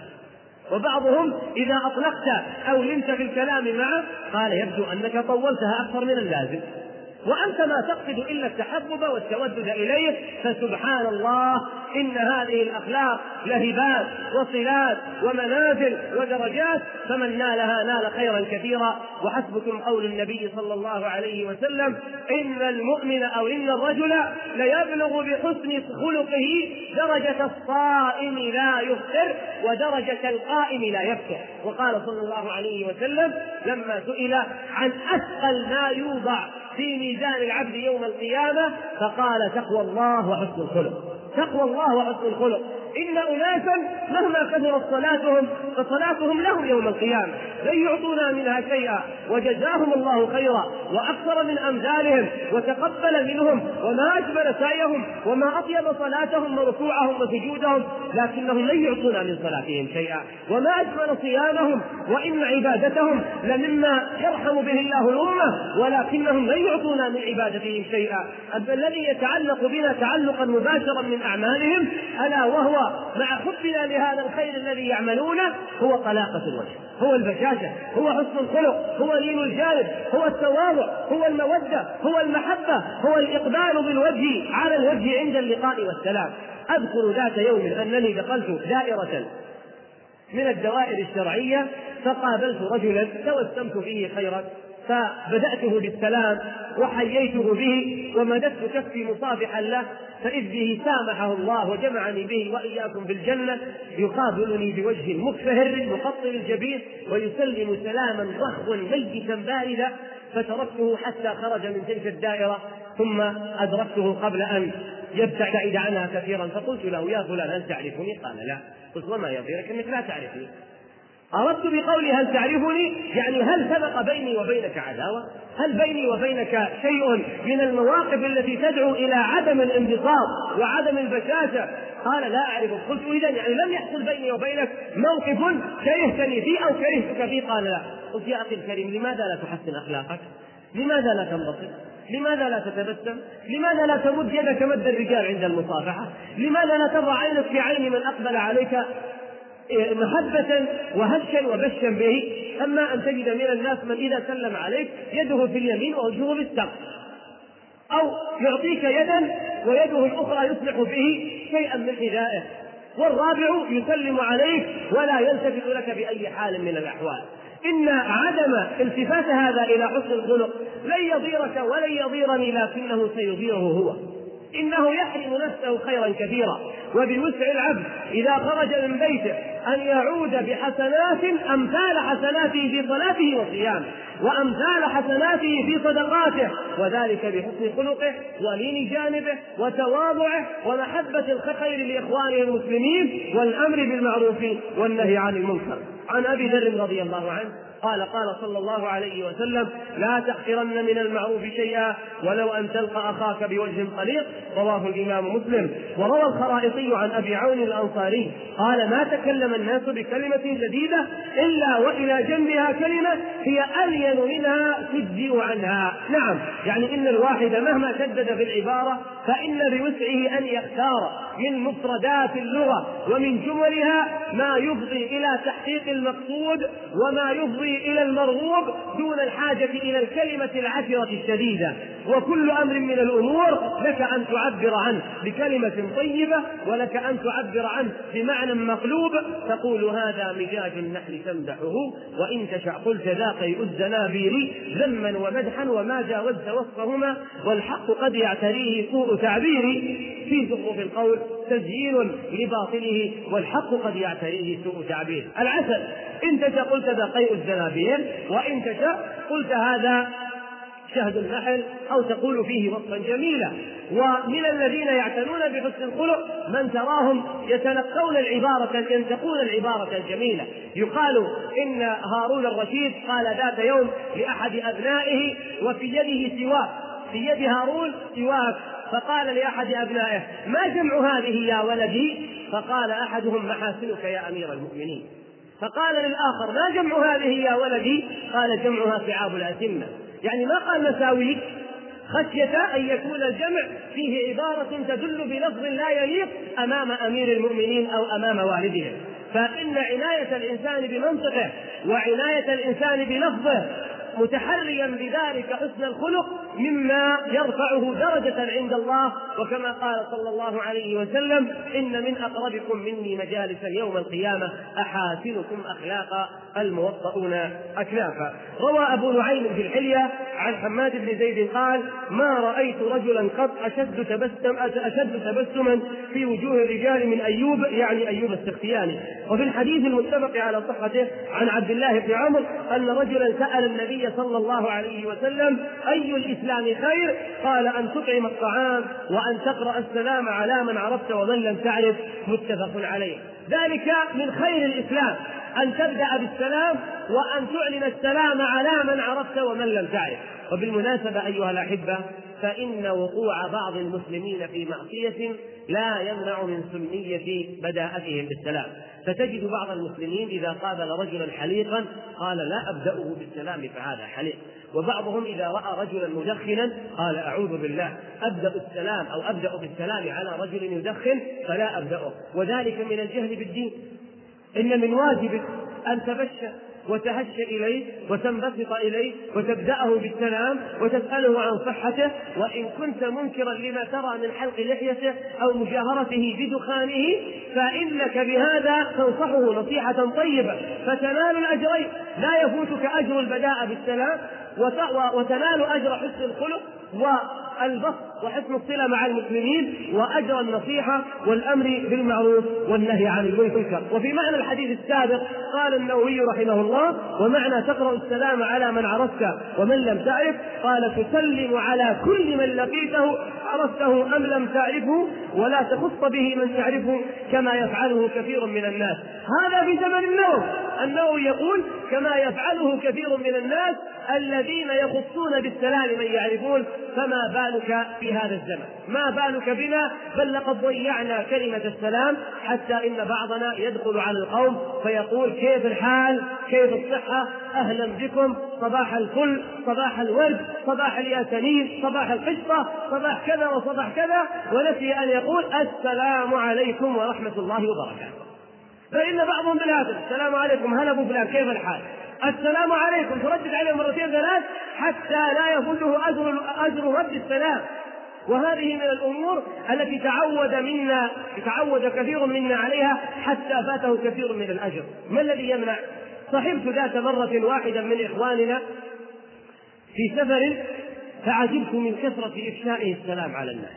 وبعضهم إذا أطلقت أو لمت في الكلام معه قال يبدو أنك طولتها أكثر من اللازم، وأنت ما تقصد إلا التحبب والتودد إليه. فسبحان الله، إن هذه الأخلاق لهبات وصلات ومنازل ودرجات، فمن نالها نال خيرا كثيرا. وحسبكم قول النبي صلى الله عليه وسلم: إن المؤمن أو إن الرجل ليبلغ بحسن خلقه درجة الصائم لا يفطر ودرجة القائم لا يفتر. وقال صلى الله عليه وسلم لما سئل عن أثقل ما يوضع في ميزان العبد يوم القيامة فقال: تقوى الله وحسن الخلق. تقوى الله وحسن الخلق. إن أناسا مهما كثرت صلاتهم فصلاتهم لهم يوم القيامة لن يعطونا منها شيئا، وجزاهم الله خيرا وأكثر من أمثالهم وتقبل منهم، وما أجمل سعيهم وما أطيب صلاتهم وركوعهم وسجودهم، لكنهم لن يعطونا من صلاتهم شيئا. وما أجمل صيامهم، وإن عبادتهم لمما يرحم به الله الأمة، ولكنهم لن يعطونا من عبادتهم شيئا. الذي يتعلق بنا تعلقا مباشرا من أعمالهم ألا وهو مع حبنا لهذا الخير الذي يعملونه هو طلاقة الوجه، هو البشاشة، هو حسن الخلق، هو لين الجانب، هو التواضع، هو المودة، هو المحبة، هو الإقبال بالوجه على الوجه عند اللقاء والسلام. أذكر ذات يوم أنني دخلت دائرة من الدوائر الشرعية فقابلت رجلا توسمت فيه خيرا، فبدأته بالسلام وحييته به ومددت كفي مصافحا له، فإذ به سامحه الله وجمعني به وإياكم في الجنة، يقابلني بوجه مكفهر مقطر الجبين ويسلم سلاما ضخما ميتا باردا، فتركته حتى خرج من تلك الدائرة، ثم أدركته قبل أن يبتعد عنها كثيرا، فقلت له: يا فلان هل تعرفني؟ قال: لا. قلت: وما يضيرك أنك لا تعرفني؟ أردت بقولي هل تعرفني يعني هل سبق بيني وبينك عداوة؟ هل بيني وبينك شيء من المواقف التي تدعو إلى عدم الانبساط وعدم البشاشة؟ قال: لا أعرف. قلت: إذن يعني لم يحصل بيني وبينك موقف كرهتني فيه أو كرهتك فيه؟ قال: لا. قلت يا أخي الكريم لماذا لا تحسن أخلاقك؟ لماذا لا تنبسط؟ لماذا لا تتبسم؟ لماذا لا تمد يدك مد الرجال عند المصافحة؟ لماذا لا تضع عينك في عين من أقبل عليك محبة وهشا وبشا به؟ أما أن تجد من الناس من إذا سلم عليك يده في اليمين ووجهه بالسقف، أو يعطيك يدا ويده الأخرى يصلح به شيئا من حذائه، والرابع يسلم عليك ولا يلتفت لك بأي حال من الأحوال. إن عدم التفات هذا إلى حسن الخلق لن يضيرك ولن يضيرني، لكنه سيضيره هو. إنه يحرم نفسه خيرا كثيرا، وبوسع العبد إذا خرج من بيته أن يعود بحسنات أمثال حسناته في صلاته وصيامه، وأمثال حسناته في صدقاته، وذلك بحسن خلقه ولين جانبه وتواضعه ومحبة الخير لإخوانه المسلمين والأمر بالمعروف والنهي عن المنكر. عن أبي ذر رضي الله عنه قال قال صلى الله عليه وسلم: لا تحقرن من المعروف شيئا ولو أن تلقى أخاك بوجه طليق. رواه الإمام مسلم. وروى الخرائطي عن أبي عون الأنصاري قال: ما تكلم الناس بكلمة جديدة إلا وإلى جنبها كلمة هي ألين منها تجزئ عنها. نعم، يعني إن الواحد مهما شدد في العبارة فإن بوسعه أن يختار من مفردات اللغة ومن جملها ما يفضي إلى تحقيق المقصود وما يفضي إلى المرغوب دون الحاجة إلى الكلمة العشرة الشديدة. وكل أمر من الأمور لك أن تعبر عنه بكلمة طيبة، ولك أن تعبر عنه بمعنى مقلوب، تقول: هذا مجاج النحل تمدحه، وإن تشأ قلت ذاك الزنابير ذما ومدحا وما جاوزت وصفهما، والحق قد يعتريه سوء تعبيري في زخرف القول تزيين لباطله، والحق قد يعتريه سوء تعبير. العسل إن تشأ قلت ذا قيء الزنابير، وإن تشأ قلت هذا شهد النحل، أو تقول فيه وصفا جميلا. ومن الذين يعتنون بحسن الخلق من تراهم يتلقون العبارة ينتقون العبارة الجميلة. يقال إن هارون الرشيد قال ذات يوم لأحد أبنائه وفي يده سواك، في يد هارون سواك، فقال لأحد أبنائه: ما جمع هذه يا ولدي؟ فقال أحدهم: محاسنك يا أمير المؤمنين. فقال للآخر: ما جمع هذه يا ولدي؟ قال: جمعها ثعاب الأتمة. يعني ما قال مساويك، خشية أن يكون الجمع فيه عبارة تدل بلفظ لا يليق أمام أمير المؤمنين أو أمام والده. فإن عناية الإنسان بمنطقه وعناية الإنسان بلفظه متحريا بذلك حسن الخلق مما يرفعه درجة عند الله. وكما قال صلى الله عليه وسلم: إن من أقربكم مني مجالسا يوم القيامة أحاسنكم أخلاقا الموطؤون أكلافا. روى أبو نعيم في الحلية عن حماد بن زيد قال: ما رأيت رجلا قط أشد تبسم أشد تبسما في وجوه الرجال من أيوب، يعني أيوب السختياني. وفي الحديث المتفق على صحته عن عبد الله بن عمرو أن رجلا سأل النبي صلى الله عليه وسلم: أي الإسلام خير؟ قال: أن تطعم الطعام وأن تقرأ السلام على من عرفت ومن لم تعرف. متفق عليه. ذلك من خير الإسلام أن تبدأ بالسلام وأن تعلن السلام على من عرفت ومن لم تعرف. وبالمناسبة أيها الأحبة، فإن وقوع بعض المسلمين في معصية لا يمنع من سنية بداءتهم بالسلام. فتجد بعض المسلمين إذا قابل رجلا حليقا قال: لا أبدأه بالسلام فهذا حليق. وبعضهم إذا رأى رجلا مدخنا قال: أعوذ بالله، أبدأ السلام أو أبدأ بالسلام على رجل يدخن فلا أبدأه. وذلك من الجهل بالدين. إن من واجبك أن تبشر وتهش إليه وتنبسط إليه وتبدأه بالسلام وتسأله عن صحته، وإن كنت منكرا لما ترى من حلق لحيته أو مجاهرته بدخانه فإنك بهذا تنصحه نصيحة طيبة فتنال الأجرين. لا يفوتك أجر البداء بالسلام وتنال أجر حسن الخلق والبسط وحسن الصلة مع المسلمين وأجر النصيحة والأمر بالمعروف والنهي عن المنكر. وفي معنى الحديث السابق قال النووي رحمه الله: ومعنى تقرأ السلام على من عرفت ومن لم تعرف، قال: تسلم على كل من لقيته عرفته أم لم تعرفه، ولا تخص به من تعرفه كما يفعله كثير من الناس. هذا في زمن النووي. النووي يقول كما يفعله كثير من الناس الذين يخصون بالسلام من يعرفون، فما بالك في هذا الزمن؟ ما بالك بنا؟ بل لقد ضيعنا كلمة السلام، حتى إن بعضنا يدخل على القوم فيقول كيف الحال، كيف الصحة، أهلا بكم، صباح الفل، صباح الورد، صباح الياسمين، صباح القشطة، صباح كذا وصباح كذا، ونسي أن يقول السلام عليكم ورحمة الله وبركاته. فإن بعضهم بالهاتف السلام عليكم، هلا أبو فلان، كيف الحال؟ السلام عليكم تردد عليه مرتين ثلاث حتى لا يفوته أجر أجر رد السلام. وهذه من الأمور التي تعود منا تعود كثير منا عليها حتى فاته كثير من الأجر. ما الذي يمنع؟ صحبت ذات مرة واحدا من إخواننا في سفر، فعجبت من كثرة إفشائه السلام على الناس.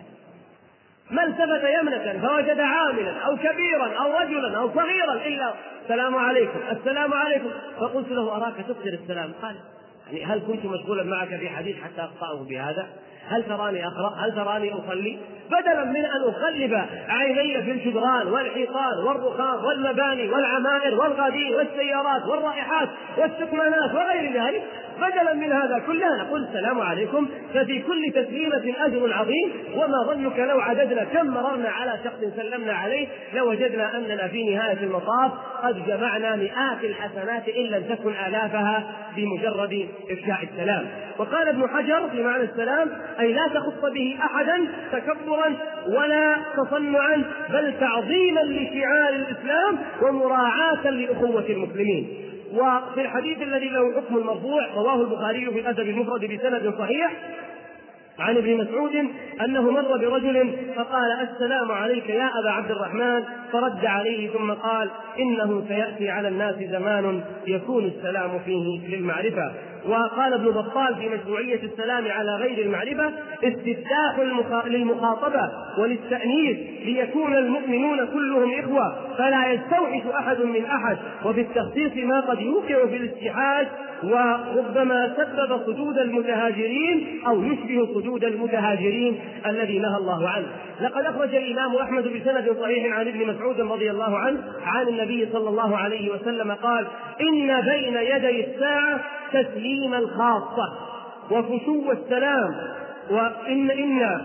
ما التفت يمنة فوجد عاملا أو كبيرا أو رجلا أو صغيرا إلا السلام عليكم السلام عليكم. فقلت له أراك تكثر السلام. قال يعني هل كنت مشغولا معك في حديث حتى أخطأه بهذا؟ هل تراني أقرأ؟ هل تراني أصلي؟ بدلا من أن أقلب عيني في الجدران والحيطان والرخام والمباني والعمائر والغادين والسيارات والرائحات والسكنانات وغير ذلك، بدلا من هذا كله نقول السلام عليكم. ففي كل تسليمة أجر عظيم. وما ظنك لو عددنا كم مررنا على شخص سلمنا عليه لوجدنا أننا في نهاية المطاف قد جمعنا مئات الحسنات إن لم تكن آلافها بمجرد إفشاء السلام. وقال ابن حجر في معنى السلام أي لا تخص به أحدا تكبرا ولا تصنعا، بل تعظيما لشعار الإسلام ومراعاة لأخوة المسلمين. وفي الحديث الذي له حكم المرفوع رواه البخاري في الأدب المفرد بسند صحيح عن ابن مسعود أنه مر برجل فقال السلام عليك يا أبا عبد الرحمن، فرد عليه ثم قال إنه سيأتي على الناس زمان يكون السلام فيه للمعرفة. وقال ابن بطال في مشروعية السلام على غير المعرفة استفتاح للمخاطبة وللتأنيث ليكون المؤمنون كلهم إخوة فلا يستوحش أحد من أحد، وفي التخصيص ما قد يوقع في الاستحاج وربما سبب صدود المتهاجرين أو يشبه صدود المتهاجرين الذي نهى الله عنه. لقد أخرج الإمام أحمد بسند صحيح عن ابن مسعود رضي الله عنه عن النبي صلى الله عليه وسلم قال إن بين يدي الساعة تسليما خاصة وفشو السلام، وإن إن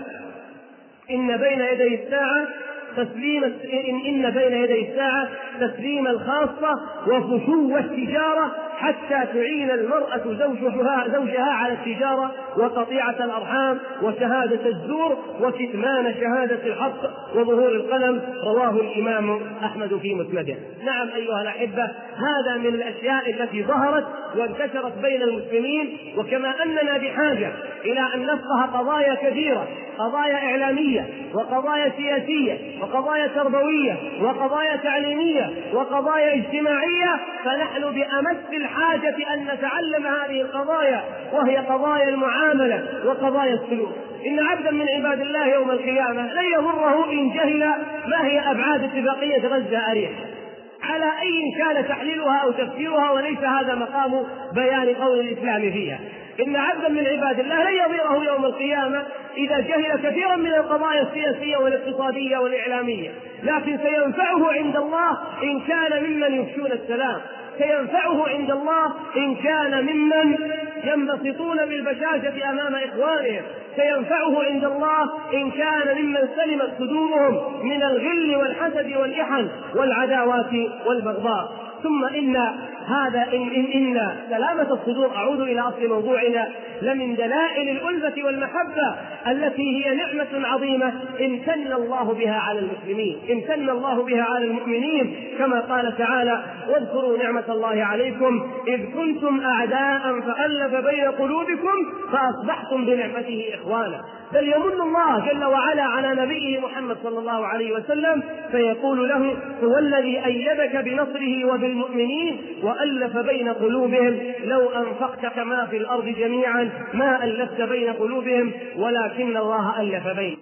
إن بين يدي الساعة تسليم إن, إن بين يدي الساعة تسليم الخاصة وفشو التجارة حتى تعين المرأة زوجها, زوجها على التجارة وقطيعة الأرحام وشهادة الزور وكتمان شهادة الحق وظهور القلم. رواه الإمام أحمد في مسنده. نعم أيها الأحبة، هذا من الأشياء التي ظهرت وانتشرت بين المسلمين، وكما أننا بحاجة إلى أن نفقه قضايا كثيرة، قضايا إعلامية وقضايا سياسية وقضايا تربوية وقضايا تعليمية وقضايا اجتماعية، فنحن بأمس الحاجة أن نتعلم هذه القضايا، وهي قضايا المعاملة وقضايا السلوك. إن عبدا من عباد الله يوم القيامة لن يضره إن جهل ما هي أبعاد اتفاقية غزة أريح على أي كان تحليلها أو تفسيرها، وليس هذا مقام بيان قول الإسلام فيها. إن عبدا من عباد الله لن يضره يوم القيامة إذا جهل كثيرا من القضايا السياسية والاقتصادية والإعلامية، لكن سينفعه عند الله إن كان ممن يفشون السلام، سينفعه عند الله إن كان ممن ينبسطون بالبشاشة أمام إخوانهم، سينفعه عند الله إن كان ممن سلمت صدورهم من الغل والحسد والإحن والعداوات والبغضاء. ثم إن هذا إن, إن, إن سلامة الصدور، أعود إلى أصل موضوعنا، لمن دلائل الألفة والمحبة التي هي نعمة عظيمة امتن الله بها على المسلمين، امتن الله بها على المؤمنين، كما قال تعالى واذكروا نعمة الله عليكم إذ كنتم أعداء فألف بين قلوبكم فأصبحتم بنعمته إخوانا. بل يمن الله جل وعلا على نبيه محمد صلى الله عليه وسلم فيقول له هو الذي أيدك بنصره وبالمؤمنين وألف بين قلوبهم لو أنفقت كما في الأرض جميعا ما ألفت بين قلوبهم ولكن الله ألف بين.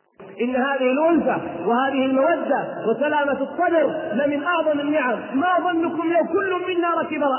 إن هذه الألفة وهذه المودة وسلامة الصدر لمن أعظم النعم. ما ظنكم لو كل منا ركب رأس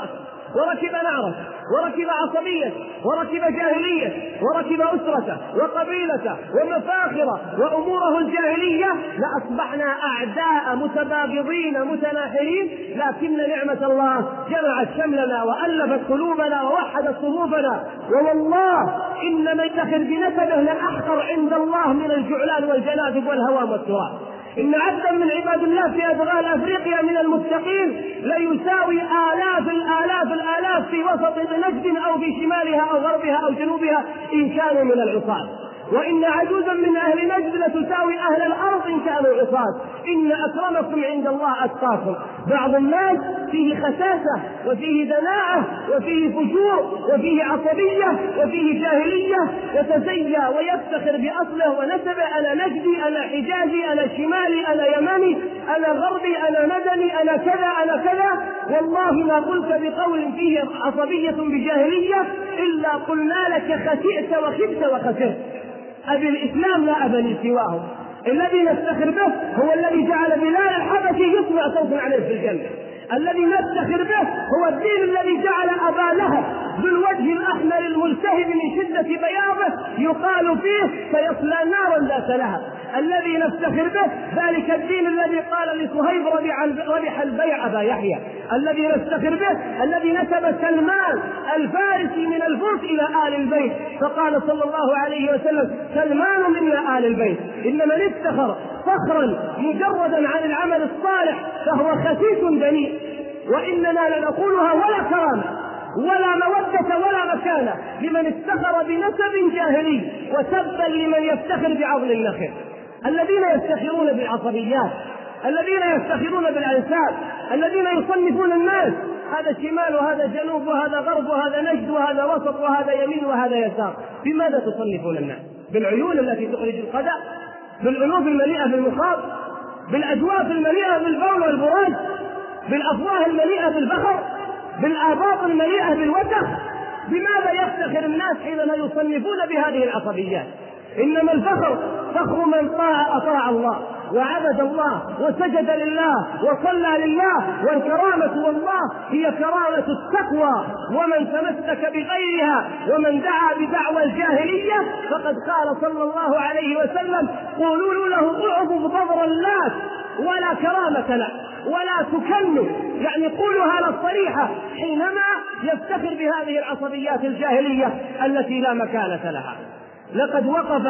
وركب نعرة وركب عصبية وركب جاهلية وركب أسرته وقبيلته ومفاخره وأموره الجاهلية لأصبحنا أعداء متباغضين متناحرين. لكن نعمة الله جمعت شملنا وألفت قلوبنا ووحدت صفوفنا. ووالله إن من يفتخر بنسبه لأحقر عند الله من الجعلان والجنادب والهوام والتراب. إن عبدا من عباد الله في أدغال أفريقيا من المتقين ليساوي آلاف الآلاف الآلاف في وسط نجد أو في شمالها أو غربها أو جنوبها إن كانوا من العصاة. وإن عجوزا من أهل نجد لتساوي أهل الأرض إن كانوا عصاة. إن أكرمكم عند الله أتقاكم. بعض الناس فيه خساسة وفيه دناءة وفيه فجور وفيه عصبية وفيه جاهلية، يتزيى ويفتخر بأصله ونسبه: أنا نجدي، أنا حجازي، أنا شمالي، أنا يمني، أنا غربي، أنا مدني، أنا كذا، أنا كذا. والله ما قلت بقول فيه عصبية بجاهلية إلا قلنا لك خسئت وخبت وخسرت. أبي الإسلام لا أبني سواه. الذي نفتخر به هو الذي جعل بلال الحبشي يسمع صوت عليه في الجنة. الذي نفتخر به هو الدين الذي جعل أبا لهب بالوجه الأحمر الملتهب من شدة بياضه يقال فيه سيصلى نارا ذات لهب. الذي نفتخر به ذلك الدين الذي قال لصهيب ربح البيع أبا يحيى. الذي نفتخر به الذي نسب سلمان الفارسي من الفرس إلى آل البيت، فقال صلى الله عليه وسلم: سلمان منا آل البيت. إن من افتخر فخرا مجردا عن العمل الصالح فهو خسيس دنيء. وإننا لنقولها ولا كرامة ولا مودة ولا مكانة لمن افتخر بنسب جاهلي، وسبا لمن يفتخر بعظم النخل. الذين يفتخرون بالعصبيات، الذين يفتخرون بالأنساب، الذين يصنفون الناس: هذا شمال وهذا جنوب وهذا غرب وهذا نجد وهذا وسط وهذا يمين وهذا يسار. بماذا تصنفون الناس؟ بالعيون التي تخرج القدع؟ بالأنوف المليئة بالمخاط؟ بالأجواف المليئة بالبول والبراز؟ بالأفواه المليئة بالبخر؟ بالآباط المليئة بالوسخ؟ بماذا يفتخر الناس حينما يصنفون بهذه العصبيات؟ إنما الفخر فخر من طاع أطاع الله وعبد الله وسجد لله وصلى لله. والكرامة والله هي كرامة التقوى، ومن تمسك بغيرها ومن دعا بدعوى الجاهلية فقد قال صلى الله عليه وسلم: قولوا له اعظم ضبر اللات ولا كرامة له ولا تكلوا، يعني قولها للصريحة حينما يفتخر بهذه العصبيات الجاهلية التي لا مكانة لها. لقد وقف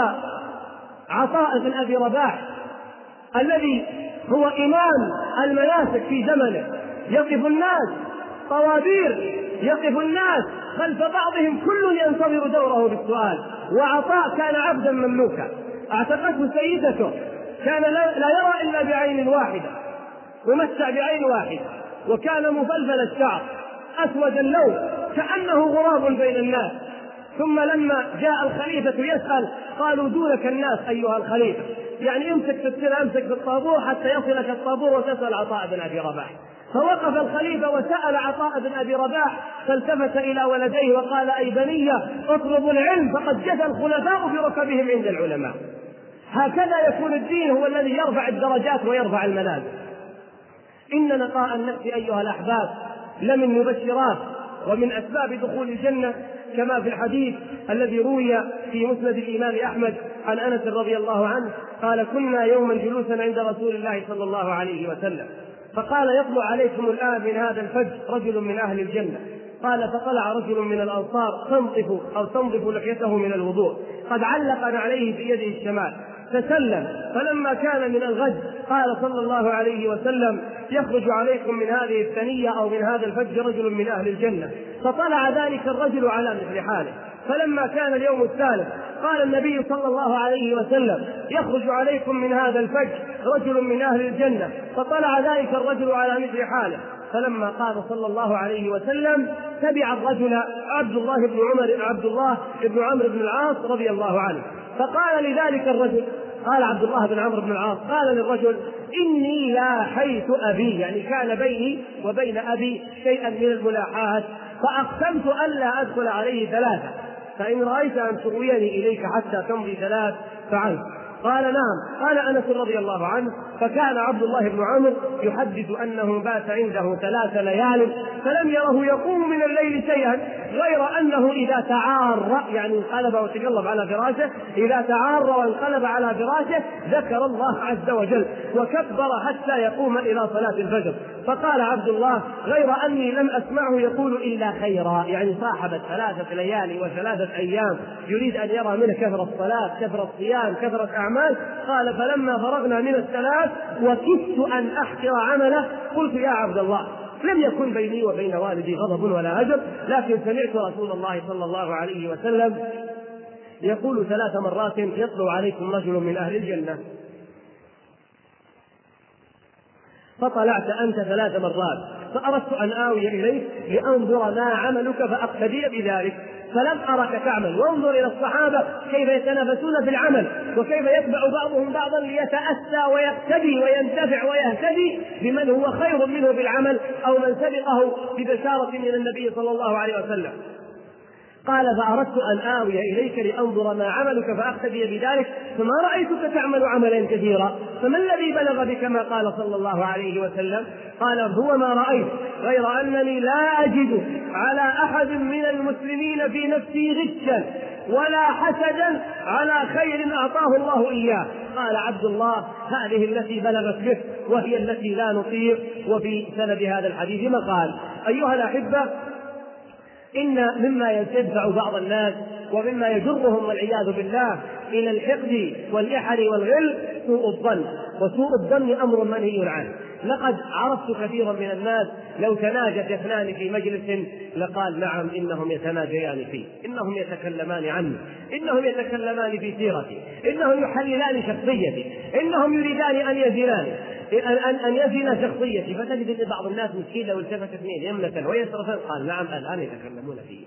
عطاء بن أبي رباح الذي هو إمام المناسك في زمنه، يقف الناس طوابير، يقف الناس خلف بعضهم كل ينتظر دوره بالسؤال. وعطاء كان عبدا مملوكا، اعتقته سيدته، كان لا يرى إلا بعين واحدة، ممتع بعين واحدة، وكان مفلفل الشعر أسود اللون كأنه غراب بين الناس. ثم لما جاء الخليفة يسأل قالوا: دونك الناس أيها الخليفة، يعني امسك في السنة، امسك في الطابور حتى يصلك الطابور وتسأل عطاء بن أبي رباح. فوقف الخليفة وسأل عطاء بن أبي رباح، فالتفت إلى ولديه وقال: أي بني اطلبوا العلم فقد جثى الخلفاء بركبهم عند العلماء. هكذا يكون الدين هو الذي يرفع الدرجات ويرفع المنازل. إن نقاء النفس أيها الأحباب لمن مبشرات ومن أسباب دخول الجنة، كما في الحديث الذي روي في مسند الإمام أحمد عن أنس رضي الله عنه قال: كنا يوما جلوسا عند رسول الله صلى الله عليه وسلم فقال: يطلع عليكم الآن من هذا الفجر رجل من أهل الجنة. قال: فطلع رجل من الأنصار تنظف أو تنظف لحيته من الوضوء، قد علق عليه في يده الشمال، تسلم. فلما كان من الغد قال صلى الله عليه وسلم: يخرج عليكم من هذه الثنية أو من هذا الفجر رجل من أهل الجنة. فطلع ذلك الرجل على مثل حاله. فلما كان اليوم الثالث قال النبي صلى الله عليه وسلم: يخرج عليكم من هذا الفجر رجل من أهل الجنة. فطلع ذلك الرجل على مثل حاله. فلما قال صلى الله عليه وسلم تبع الرجل عبد الله بن عمر عبد الله بن عمرو بن العاص رضي الله عنه، فقال لذلك الرجل، قال عبد الله بن عمرو بن العاص قال للرجل: إني لا حيث أبي، يعني كان بيني وبين أبي شيئا من الملاحات، فأقسمت ألا أدخل عليه ثلاثة، فإن رأيت أن تغويني إليك حتى تمضي ثلاث فعنك. قال نعم. قال أنس رضي الله عنه: فكان عبد الله بن عمرو يحدث أنه بات عنده ثلاث ليال فلم يره يقوم من الليل شيئا غير أنه إذا تعار، يعني انقلب وتقلب على فراشه، إذا تعار وانقلب على فراشه ذكر الله عز وجل وكبر حتى يقوم إلى صلاة الفجر. فقال عبد الله: غير أني لم أسمعه يقول إلا خيرا، يعني صاحبت ثلاثة ليالي وثلاثة أيام يريد أن يرى منه كثرة الصلاة، كثرة الصيام، كثرة أعمال. قال: فلما فرغنا من الثلاث وكدت أن أحقر عمله قلت: يا عبد الله، لم يكن بيني وبين والدي غضب ولا هجر، لكن سمعت رسول الله صلى الله عليه وسلم يقول ثلاث مرات: يطلع عليكم رجل من أهل الجنة. فطلعت أنت ثلاث مرات، فأردت أن آوي إليك لأنظر ما عملك فأقتدي بذلك، فلم أرك تعمل. وانظر إلى الصحابة كيف يتنافسون في العمل، وكيف يتبع بعضهم بعضا ليتأسى ويقتدي وينتفع ويهتدي بمن هو خير منه بالعمل أو من سبقه ببشارة من النبي صلى الله عليه وسلم. قال: فأردت أن آوي إليك لأنظر ما عملك فأقتدي بذلك، فما رأيتك تعمل عملا كثيرا، فما الذي بلغ بك ما قال صلى الله عليه وسلم؟ قال: هو ما رأيت، غير أنني لا أجد على أحد من المسلمين في نفسي غشا ولا حسدا على خير أعطاه الله إياه. قال عبد الله: هذه التي بلغت به وهي التي لا نطيق. وفي سند هذا الحديث مقال. أيها الأحبة، إن مما يدفع بعض الناس ومما يجرهم والعياذ بالله إلى الحقد والإحر والغل سوء الظن، وسوء الظن أمر منهي عنه. لقد عرفت كثيرا من الناس لو تناجت اثنان في مجلس لقال: نعم، إنهم يتناجيان فيه، إنهم يتكلمان عني، إنهم يتكلمان في سيرتي، إنهم يحللان شخصيتي، إنهم يريدان أن يزناني أن أن يزن شخصيتي. فتجد أن بعض الناس مسكين لو التفت اثنين يمنة ويسرة قال: نعم، الآن يتكلمون فيه.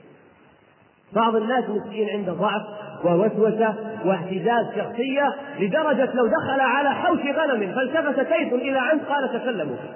بعض الناس مسكين عنده ضعف ووسوسة واهتزاز شخصية لدرجة لو دخل على حوش غنم فالتفت كيف إلى عنق قال: تكلموا فيه،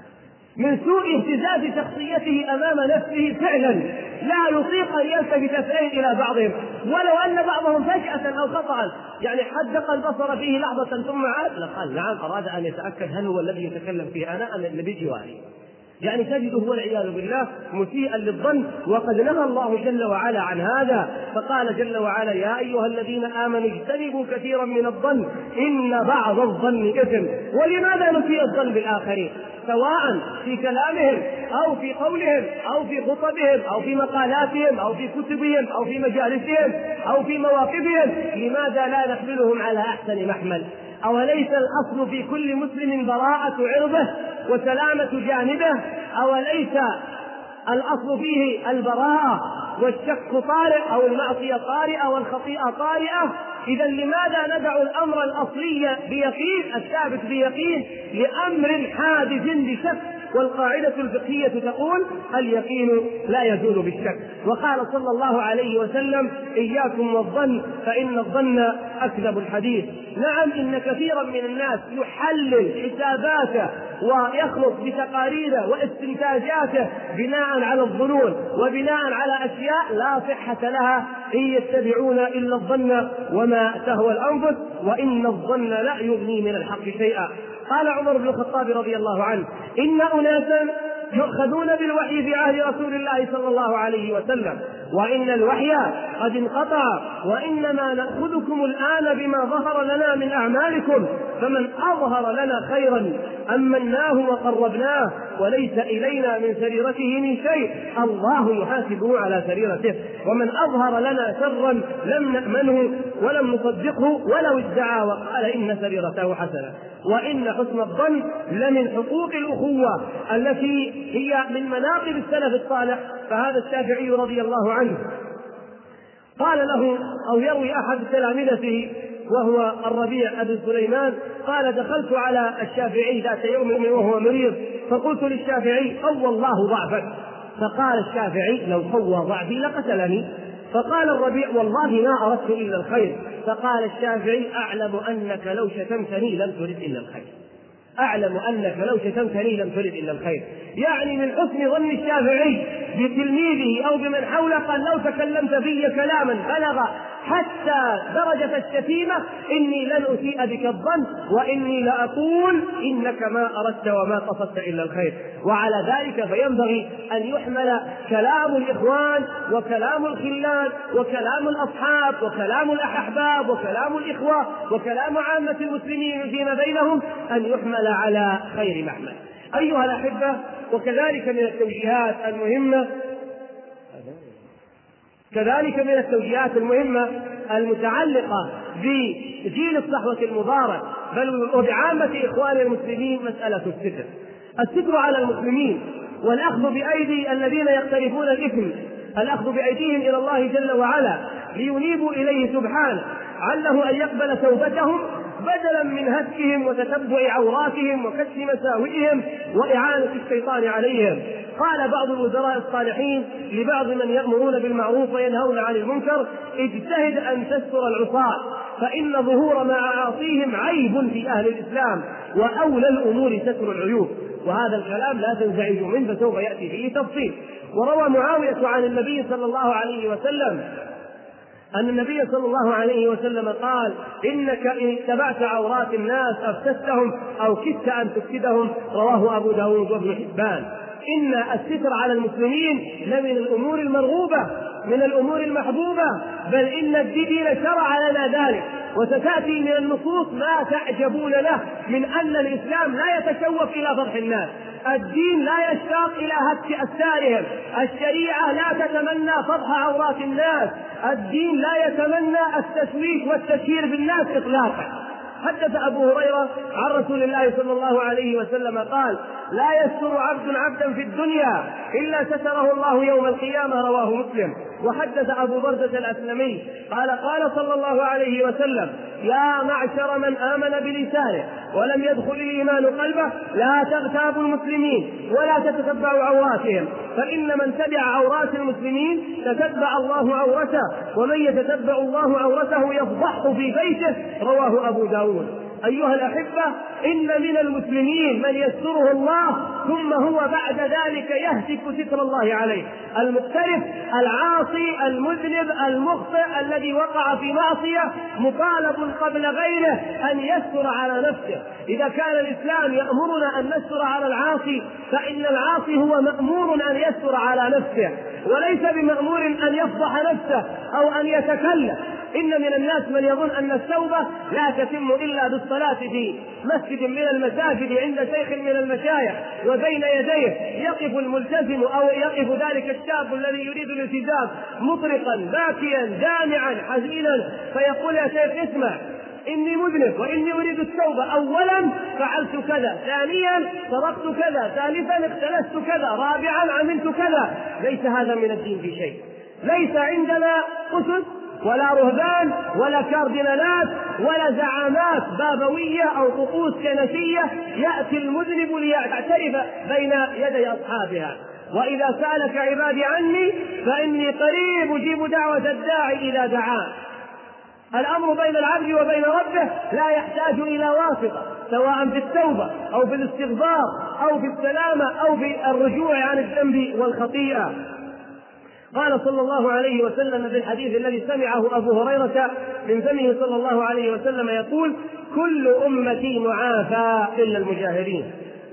من سوء اهتزاز شخصيته أمام نفسه فعلا لا يطيق أن يلتفت اثنين إلى بعضهم، ولو أن بعضهم فجأة أو خطأ يعني حدق البصر فيه لحظة ثم عاد لقال: نعم، أراد أن يتأكد هل هو الذي يتكلم فيه أنا أم الذي بجواري. يعني تجده والعياذ بالله مسيئا للظن، وقد نهى الله جل وعلا عن هذا. فقال جل وعلا: يا أيها الذين آمنوا اجتنبوا كثيرا من الظن إن بعض الظن إثم. ولماذا نسيء الظن بالآخرين سواء في كلامهم أو في قولهم أو في خطبهم أو في مقالاتهم أو في كتبهم أو في مجالسهم أو في مواقفهم؟ لماذا لا نحملهم على أحسن محمل؟ أوليس الأصل في كل مسلم براءة عرضه وسلامة جانبه؟ أوليس الأصل فيه البراءة والشك طارئ أو المعصية طارئة والخطيئة طارئة؟ إذا لماذا ندع الأمر الأصلي بيقين الثابت بيقين لأمر حادث بشك؟ والقاعدة الفقهية تقول: اليقين لا يزول بالشك. وقال صلى الله عليه وسلم: إياكم والظن فإن الظن أكذب الحديث. نعم، إن كثيرا من الناس يحلل حساباته ويخلط بتقاريره واستنتاجاته بناء على الظنون وبناء على أشياء لا صحة لها، إن يتبعون إلا الظن وما تهوى الأنفس وإن الظن لا يغني من الحق شيئا. قال عمر بن الخطاب رضي الله عنه: إن أناسا يؤخذون بالوحي في عهد رسول الله صلى الله عليه وسلم وإن الوحي قد انقطع، وإنما نأخذكم الآن بما ظهر لنا من أعمالكم، فمن أظهر لنا خيرا أمناه وقربناه وليس إلينا من سريرته من شيء، الله يحاسبه على سريرته، ومن أظهر لنا شرا لم نأمنه ولم نصدقه ولو ادعى وقال إن سريرته حسنة. وإن حسن الظن لمن حقوق الأخوة التي هي من مناقب السلف الصالح. فهذا الشافعي رضي الله عنه قال له، أو يروي أحد تلامذته وهو الربيع أبي سليمان، قال: دخلت على الشافعي ذات يوم وهو مريض فقلت للشافعي: قوى الله ضعفك. فقال الشافعي: لو قوى ضعفي لقتلني. فقال الربيع: والله ما أردت إلا الخير. فقال الشافعي: أعلم أنك لو شتمتني لم ترد إلا الخير، أعلم أنك لو شتمتني لم ترد إلا الخير. يعني من حسن ظن الشافعي بتلميذه أو بمن حوله قال: لو تكلمت في كلاما بلغ حتى درجة الشتيمة: إني لن أسيء بك الظن وإني لأقول إنك ما أردت وما قصدت إلا الخير. وعلى ذلك فينبغي أن يحمل كلام الإخوان وكلام الخلان وكلام الأصحاب وكلام الأحباب وكلام الإخوة وكلام عامة المسلمين فيما بينهم أن يحمل على خير محمل. أيها الأحبة، وكذلك من التوجيهات المهمة كذلك من التوجيهات المهمة المتعلقة بجيل الصحوة المبارك بل وبعامة إخوان المسلمين مسألة الستر. الستر على المسلمين والأخذ بأيدي الذين يقترفون الإثم، الأخذ بأيديهم إلى الله جل وعلا لينيبوا إليه سبحانه، علّه أن يقبل توبتهم بدلا من هتكهم وتتبع عوراتهم وكشف مساوئهم وإعانة الشيطان عليهم. قال بعض الوزراء الصالحين لبعض من يأمرون بالمعروف وينهون عن المنكر: اجتهد أن تستر العصاة، فإن ظهور معاصيهم عيب في أهل الإسلام، وأولى الأمور ستر العيوب. وهذا الكلام لا تنزعج منه فسوف يأتي فيه تفصيل. وروى معاوية عن النبي صلى الله عليه وسلم أن النبي صلى الله عليه وسلم قال: إنك إن اتبعت عورات الناس أفسدتهم أو كدت أن تفسدهم. رواه أبو داود وابن حبان. إن الستر على المسلمين لمن الأمور المرغوبة، من الأمور المحبوبة، بل إن الدين شرع لنا ذلك. وستأتي من النصوص ما تعجبون له من أن الإسلام لا يتشوف إلى فضح الناس، الدين لا يشتاق إلى هتك أستارهم، الشريعة لا تتمنى فضح عورات الناس، الدين لا يتمنى التشويش والتشهير بالناس إطلاقا. حدث أبو هريرة عن رسول الله صلى الله عليه وسلم قال: لا يستر عبد عبدا في الدنيا إلا ستره الله يوم القيامة. رواه مسلم. وحدث أبو بردة الأسلمي قال: قال صلى الله عليه وسلم: يا معشر من آمن بلسانه ولم يدخل الإيمان قلبه، لا تغتابوا المسلمين ولا تتتبعوا عوراتهم، فإن من تبع عورات المسلمين تتبع الله عورته، ومن يتتبع الله عورته يفضحه في بيته. رواه أبو داود. أيها الأحبة، إن من المسلمين من يستره الله ثم هو بعد ذلك يهتك ستر الله عليه. المقترف العاصي المذنب المخطئ الذي وقع في معصية مطالب قبل غيره أن يستر على نفسه. إذا كان الإسلام يأمرنا أن نستر على العاصي، فإن العاصي هو مأمور أن يستر على نفسه، وليس بمأمور أن يفضح نفسه أو أن يتكلم. إن من الناس من يظن أن التوبة لا تتم إلا بالصلاة في مسجد من المساجد عند شيخ من المشايخ وبين يديه يقف الملتزم أو يقف ذلك الشاب الذي يريد الالتزام مطرقا باكيا جامعا حزينا، فيقول: يا شيخ اسمع، إني مذنب وإني أريد التوبة، أولا فعلت كذا، ثانيا تركت كذا، ثالثا اختلست كذا، رابعا عملت كذا. ليس هذا من الدين في شيء. ليس عندنا أسس ولا رهبان ولا كاردينالات ولا زعامات بابوية أو طقوس كنسية يأتي المذنب ليعترف بين يدي أصحابها. وإذا سألك عبادي عني فإني قريب أجيب دعوة الداعي إذا دعان. الأمر بين العبد وبين ربه لا يحتاج إلى واسطة، سواء في التوبة أو في الاستغفار أو في السلامة أو في الرجوع عن الذنب والخطيئة. قال صلى الله عليه وسلم في الحديث الذي سمعه أبو هريرة من فمه صلى الله عليه وسلم يقول: كل أمتي معافى إلا المجاهرين.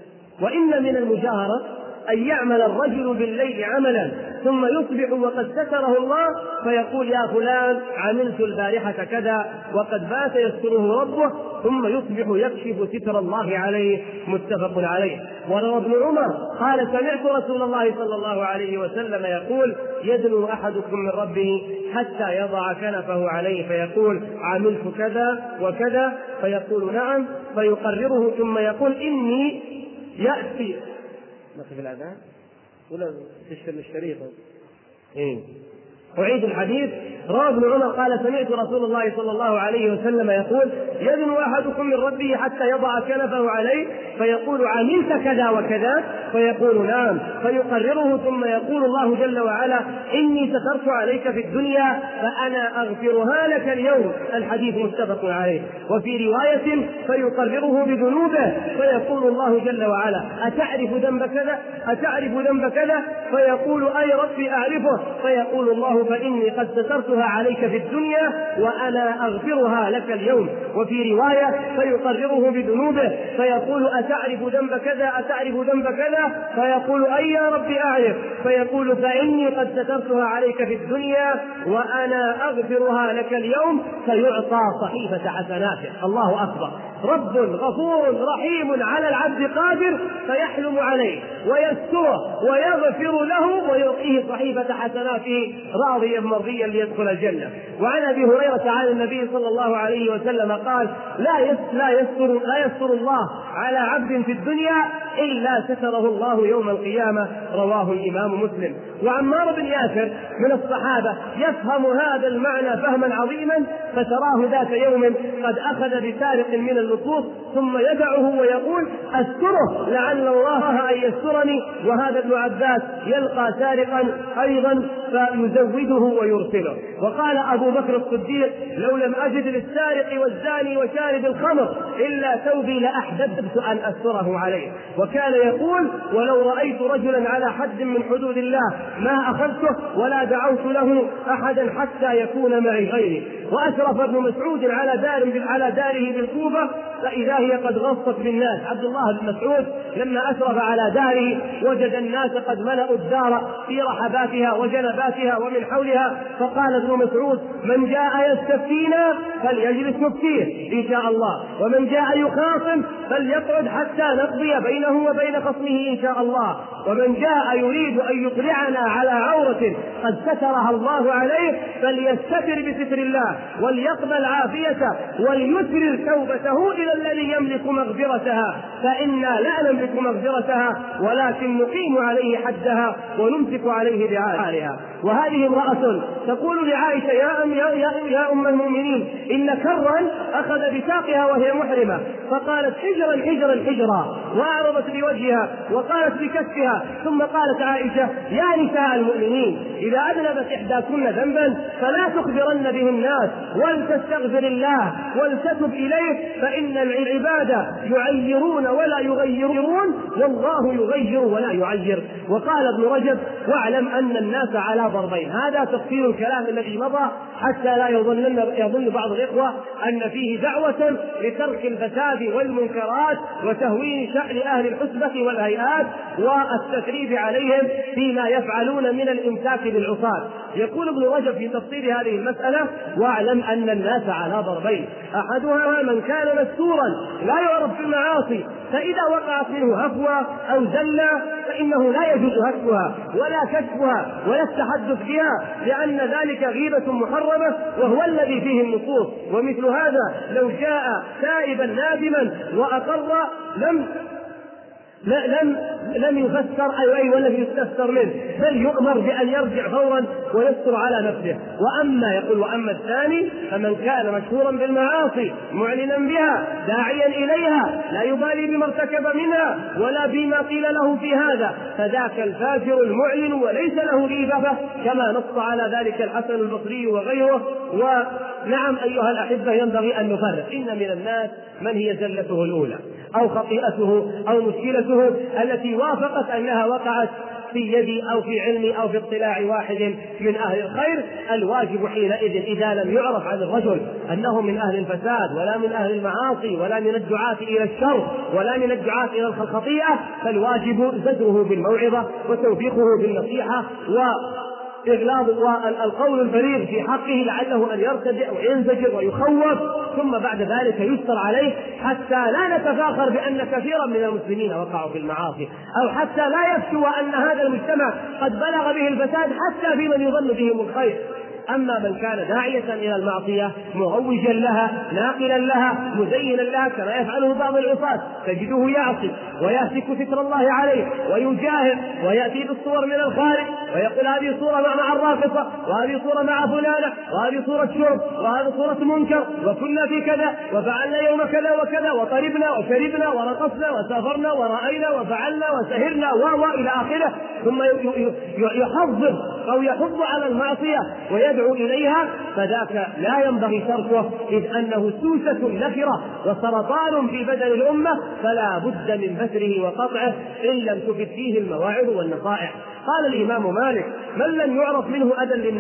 وإن من المجاهرة أن يعمل الرجل بالليل عملا ثم يصبح وقد ستره الله فيقول: يا فلان عملت البارحة كذا، وقد بات يستره ربه، ثم يصبح يكشف ستر الله عليه. متفق عليه. وروى ابن عمر قال: سمعت رسول الله صلى الله عليه وسلم يقول: يدنو أحدكم من ربه حتى يضع كنفه عليه فيقول: عملت كذا وكذا، فيقول: نعم، فيقرره ثم يقول: إني يأتي نقف الأذان ولا تشتري الشريط؟ إيه. أعيد الحديث. روى ابن عمر قال: سمعت رسول الله صلى الله عليه وسلم يقول: يدنو أحدكم من ربه حتى يضع كنفه عليه فيقول: عملت كذا وكذا، فيقول: نعم، فيقرره ثم يقول الله جل وعلا: إني سترت عليك في الدنيا فأنا أغفرها لك اليوم. الحديث متفق عليه. وفي رواية: فيقرره بذنوبه فيقول الله جل وعلا: أتعرف ذنب كذا؟ أتعرف ذنب كذا؟ فيقول: أي ربي أعرفه. فيقول الله: فإني قد سترتها سترتها عليك في الدنيا وأنا أغفرها لك اليوم. وفي رواية فيقرره بذنوبه فيقول أتعرف ذنب كذا أتعرف ذنب كذا، فيقول أي يا رب أعرف، فيقول فإني قد سترتها عليك في الدنيا وأنا أغفرها لك اليوم، فيعطى صحيفة حسناته. الله أكبر. رب غفور رحيم على العبد قادر، فيحلم عليه ويستره ويغفر له ويعطيه صحيفة حسناته راضيا مرضيا ليدخل الجنة. وعن أبي هريرة عن النبي صلى الله عليه وسلم قال لا لا يستر لا يستر الله على عبد في الدنيا إلا ستره الله يوم القيامة. رواه الإمام مسلم. وعمار بن ياسر من الصحابة يفهم هذا المعنى فهما عظيما، فتراه ذات يوم قد أخذ بسارق من اللصوص ثم يدعه ويقول أستره لعل الله أن يسترني. وهذا ابن عباس يلقى سارقا أيضا فيزوده ويرسله. وقال أبو بكر الصديق لو لم أجد للسارق والزاني وشارب الخمر إلا ثوبي لأحببت أن أستره عليه. وكان يقول ولو رأيت رجلا على حد من حدود الله ما أخذته ولا دعوت له أحدا حتى يكون معي غيري. وأشرف ابن مسعود على دار على داره بالكوفة فإذا هي قد غصت بالناس. عبد الله بن مسعود لما أشرف على داره وجد الناس قد ملأوا الدار في رحباتها وجنباتها ومن حولها، فقال ابن مسعود من جاء يستفتينا فليجلس نفتيه إن شاء الله، ومن جاء يخاصم فليقعد حتى نقضي بينه وبين خصمه إن شاء الله، ومن جاء يريد أن يطلعنا على عورة قد سترها الله عليه فليستتر بستر الله وليقبل عافيته وليسرر توبته إلى الذي يملك مغفرتها، فإنا لا نملك مغفرتها ولكن نقيم عليه حدها ونمسك عليه بعارها. وهذه امرأة تقول لعائشة يا أم, يا, يا, يا أم المؤمنين إن كرا أخذ بساقها وهي محرمة، فقالت حجرا حجرا حجرا وأعرضت بوجهها وقالت بكفها، ثم قالت عائشة يا نساء المؤمنين إذا أذنبت إحداكن ذنبا فلا تخبرن به الناس ولتستغفر الله ولتتب إليه فإن العباد يعيرون ولا يغيرون والله يغير ولا يعير. وقال ابن رجب واعلم أن الناس على ضربين. هذا تفسير الكلام الذي مضى حتى لا يظن يظن بعض الإخوة أن فيه دعوة لترك الفساد والمنكرات وتهوين شأن أهل الحسبة والهيئات والتثريب عليهم فيما يفعلون من الإمساك بالعصاة. يقول ابن رجب في تفسير هذه المسألة واعلم أن الناس على ضربين، أحدها من كان مستورا لا يعرف في المعاصي فإذا وقعت منه هفوة أو زلة فإنه لا يجوز هتكها ولا كشفها ولا التحدث بها لأن ذلك غيبة محرمة وهو الذي فيه النصوص. ومثل هذا لو جاء تائبا نادما وأقر لم لم لم يفسر أي ولم يستفسر منه بل يؤمر بأن يرجع فورا ويستر على نفسه. وأما يقول وأما الثاني فمن كان مشهورا بالمعاصي معلنا بها داعيا إليها لا يبالي بما ارتكب منها ولا بما قيل له في هذا فذاك الفاجر المعلن وليس له غيبة كما نص على ذلك الحسن البصري وغيره. ونعم أيها الأحبة ينبغي أن نفرق إن من الناس من هي زلته الأولى أو خطيئته أو مشكلته التي وافقت أنها وقعت في يدي أو في علمي أو في اطلاع واحد من أهل الخير. الواجب حينئذ إذا لم يعرف عن الرجل أنه من أهل الفساد ولا من أهل المعاصي ولا من الدعاة إلى الشر ولا من الدعاة إلى الخطيئة فالواجب زجره بالموعظة وتوفيقه بالنصيحة و إغلاظ والقول البليغ في حقه لعله أن يرتدع وينزجر ويخوف ثم بعد ذلك يستر عليه حتى لا نتفاخر بأن كثيرا من المسلمين وقعوا في المعاصي أو حتى لا يفتوى أن هذا المجتمع قد بلغ به الفساد حتى في من يظن بهم الخير. أما من كان داعية إلى المعصية مروجا لها ناقلا لها مزينا لها كما يفعله بعض العصاة تجده يعصي ويهتك ستر الله عليه ويجاهر ويأتي بالصور من الخارج ويقول هذه صورة مع الراقصة وهذه صورة مع فلانة وهذه صورة شرب وهذه صورة منكر وكنا في كذا وفعلنا يوم كذا وكذا وطربنا وشربنا ورقصنا وسافرنا ورأينا وفعلنا وسهرنا وإلى آخره ثم يحضر أو يحض على المعصية ويدعو إليها فذاك لا ينبغي تركه إذ أنه سوسة نفرة وسرطان في بدن الأمة فلا بد من بثره وقطعه إن لم تفد فيه المواعظ والنصائح. قال الإمام مالك من لم يعرف منه أذى للناس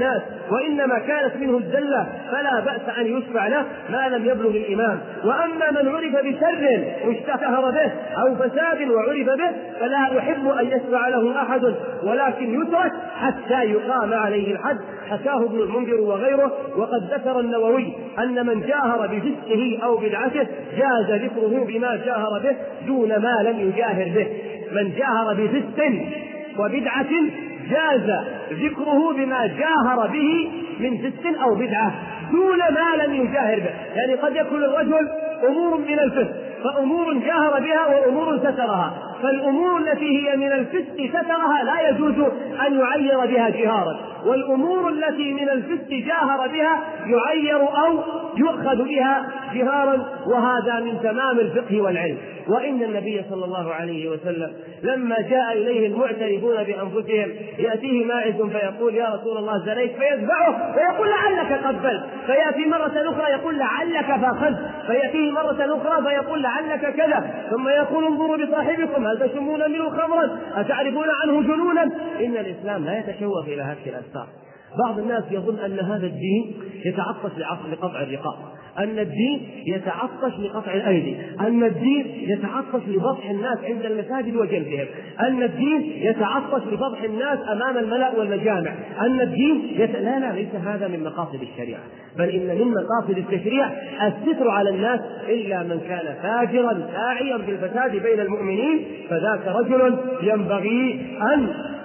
وإنما كانت منه الزلة فلا بأس أن يشفع له ما لم يبلغ الإمام. وأما من عرف بشر واشتهر به أو فساد وعرف به فلا يحب أن يشفع له أحد، ولكن يترك حتى يقام عليه الحد. حكاه ابن المنذر وغيره. وقد ذكر النووي أن من جاهر بفسقه أو بدعته جاز ذكره بما جاهر به دون ما لم يجاهر به. من جاهر بفسق وبدعة جاز ذكره بما جاهر به من فسق أو بدعة دون ما لم يجاهر به. يعني قد يكون الرجل أمور من الفسق فأمور جاهر بها وأمور سترها، فالأمور التي هي من الفسق سترها لا يجوز أن يعير بها جهارا، والأمور التي من الفسق جاهر بها يعير أو يؤخذ بها جهارا، وهذا من تمام الفقه والعلم. وإن النبي صلى الله عليه وسلم لما جاء إليه المعترفون بأنفسهم يأتيه ماعز فيقول يا رسول الله زنيت فيتبعه ويقول لعلك قبلت، فيأتي مرة أخرى يقول لعلك فأخذت، فيأتيه مرة أخرى فيقول لعلك كذا، ثم يقول انظروا بصاحبكم هل تشمون منه خمرا أتعرفون عنه جنونا. إن الإسلام لا يتشوف إلى هذه الأسفار. بعض الناس يظن أن هذا الدين يتعطش لقطع الرقاب، أن الدين يتعطش لقطع الأيدي، أن الدين يتعطش لفضح الناس عند المساجد وجلدهم، أن الدين يتعطش لفضح الناس أمام الملأ والمجامع، أن الدين يت... لا لا ليس هذا من مقاصد الشريعة، بل إن من مقاصد التشريع الستر على الناس إلا من كان فاجرا ساعيا بالفساد بين المؤمنين فذاك رجل ينبغي أن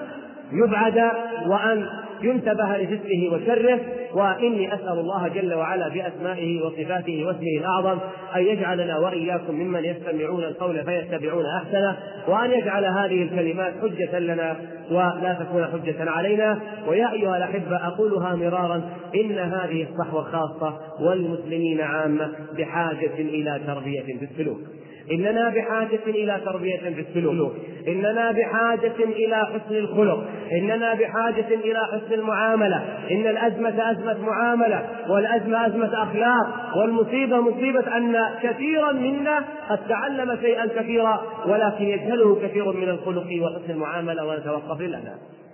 يبعد وأن ينتبه لفسقه وشره. وإني أسأل الله جل وعلا بأسمائه وصفاته واسمه الأعظم أن يجعلنا وإياكم ممن يستمعون القول فيتبعون أحسنه، وأن يجعل هذه الكلمات حجة لنا ولا تكون حجة علينا. ويا أيها الأحبة أقولها مرارا إن هذه الصحوة الخاصة والمسلمين عامة بحاجة إلى تربية في السلوك. إننا بحاجة إلى تربية في السلوك، إننا بحاجة إلى حسن الخلق، إننا بحاجة إلى حسن المعاملة. إن الأزمة أزمة معاملة، والأزمة أزمة أخلاق، والمصيبة مصيبة أن كثيرا منا قد تعلم شيئا كثيرا ولكن يجهله كثير من الخلق وحسن المعاملة ونتوقف لنا.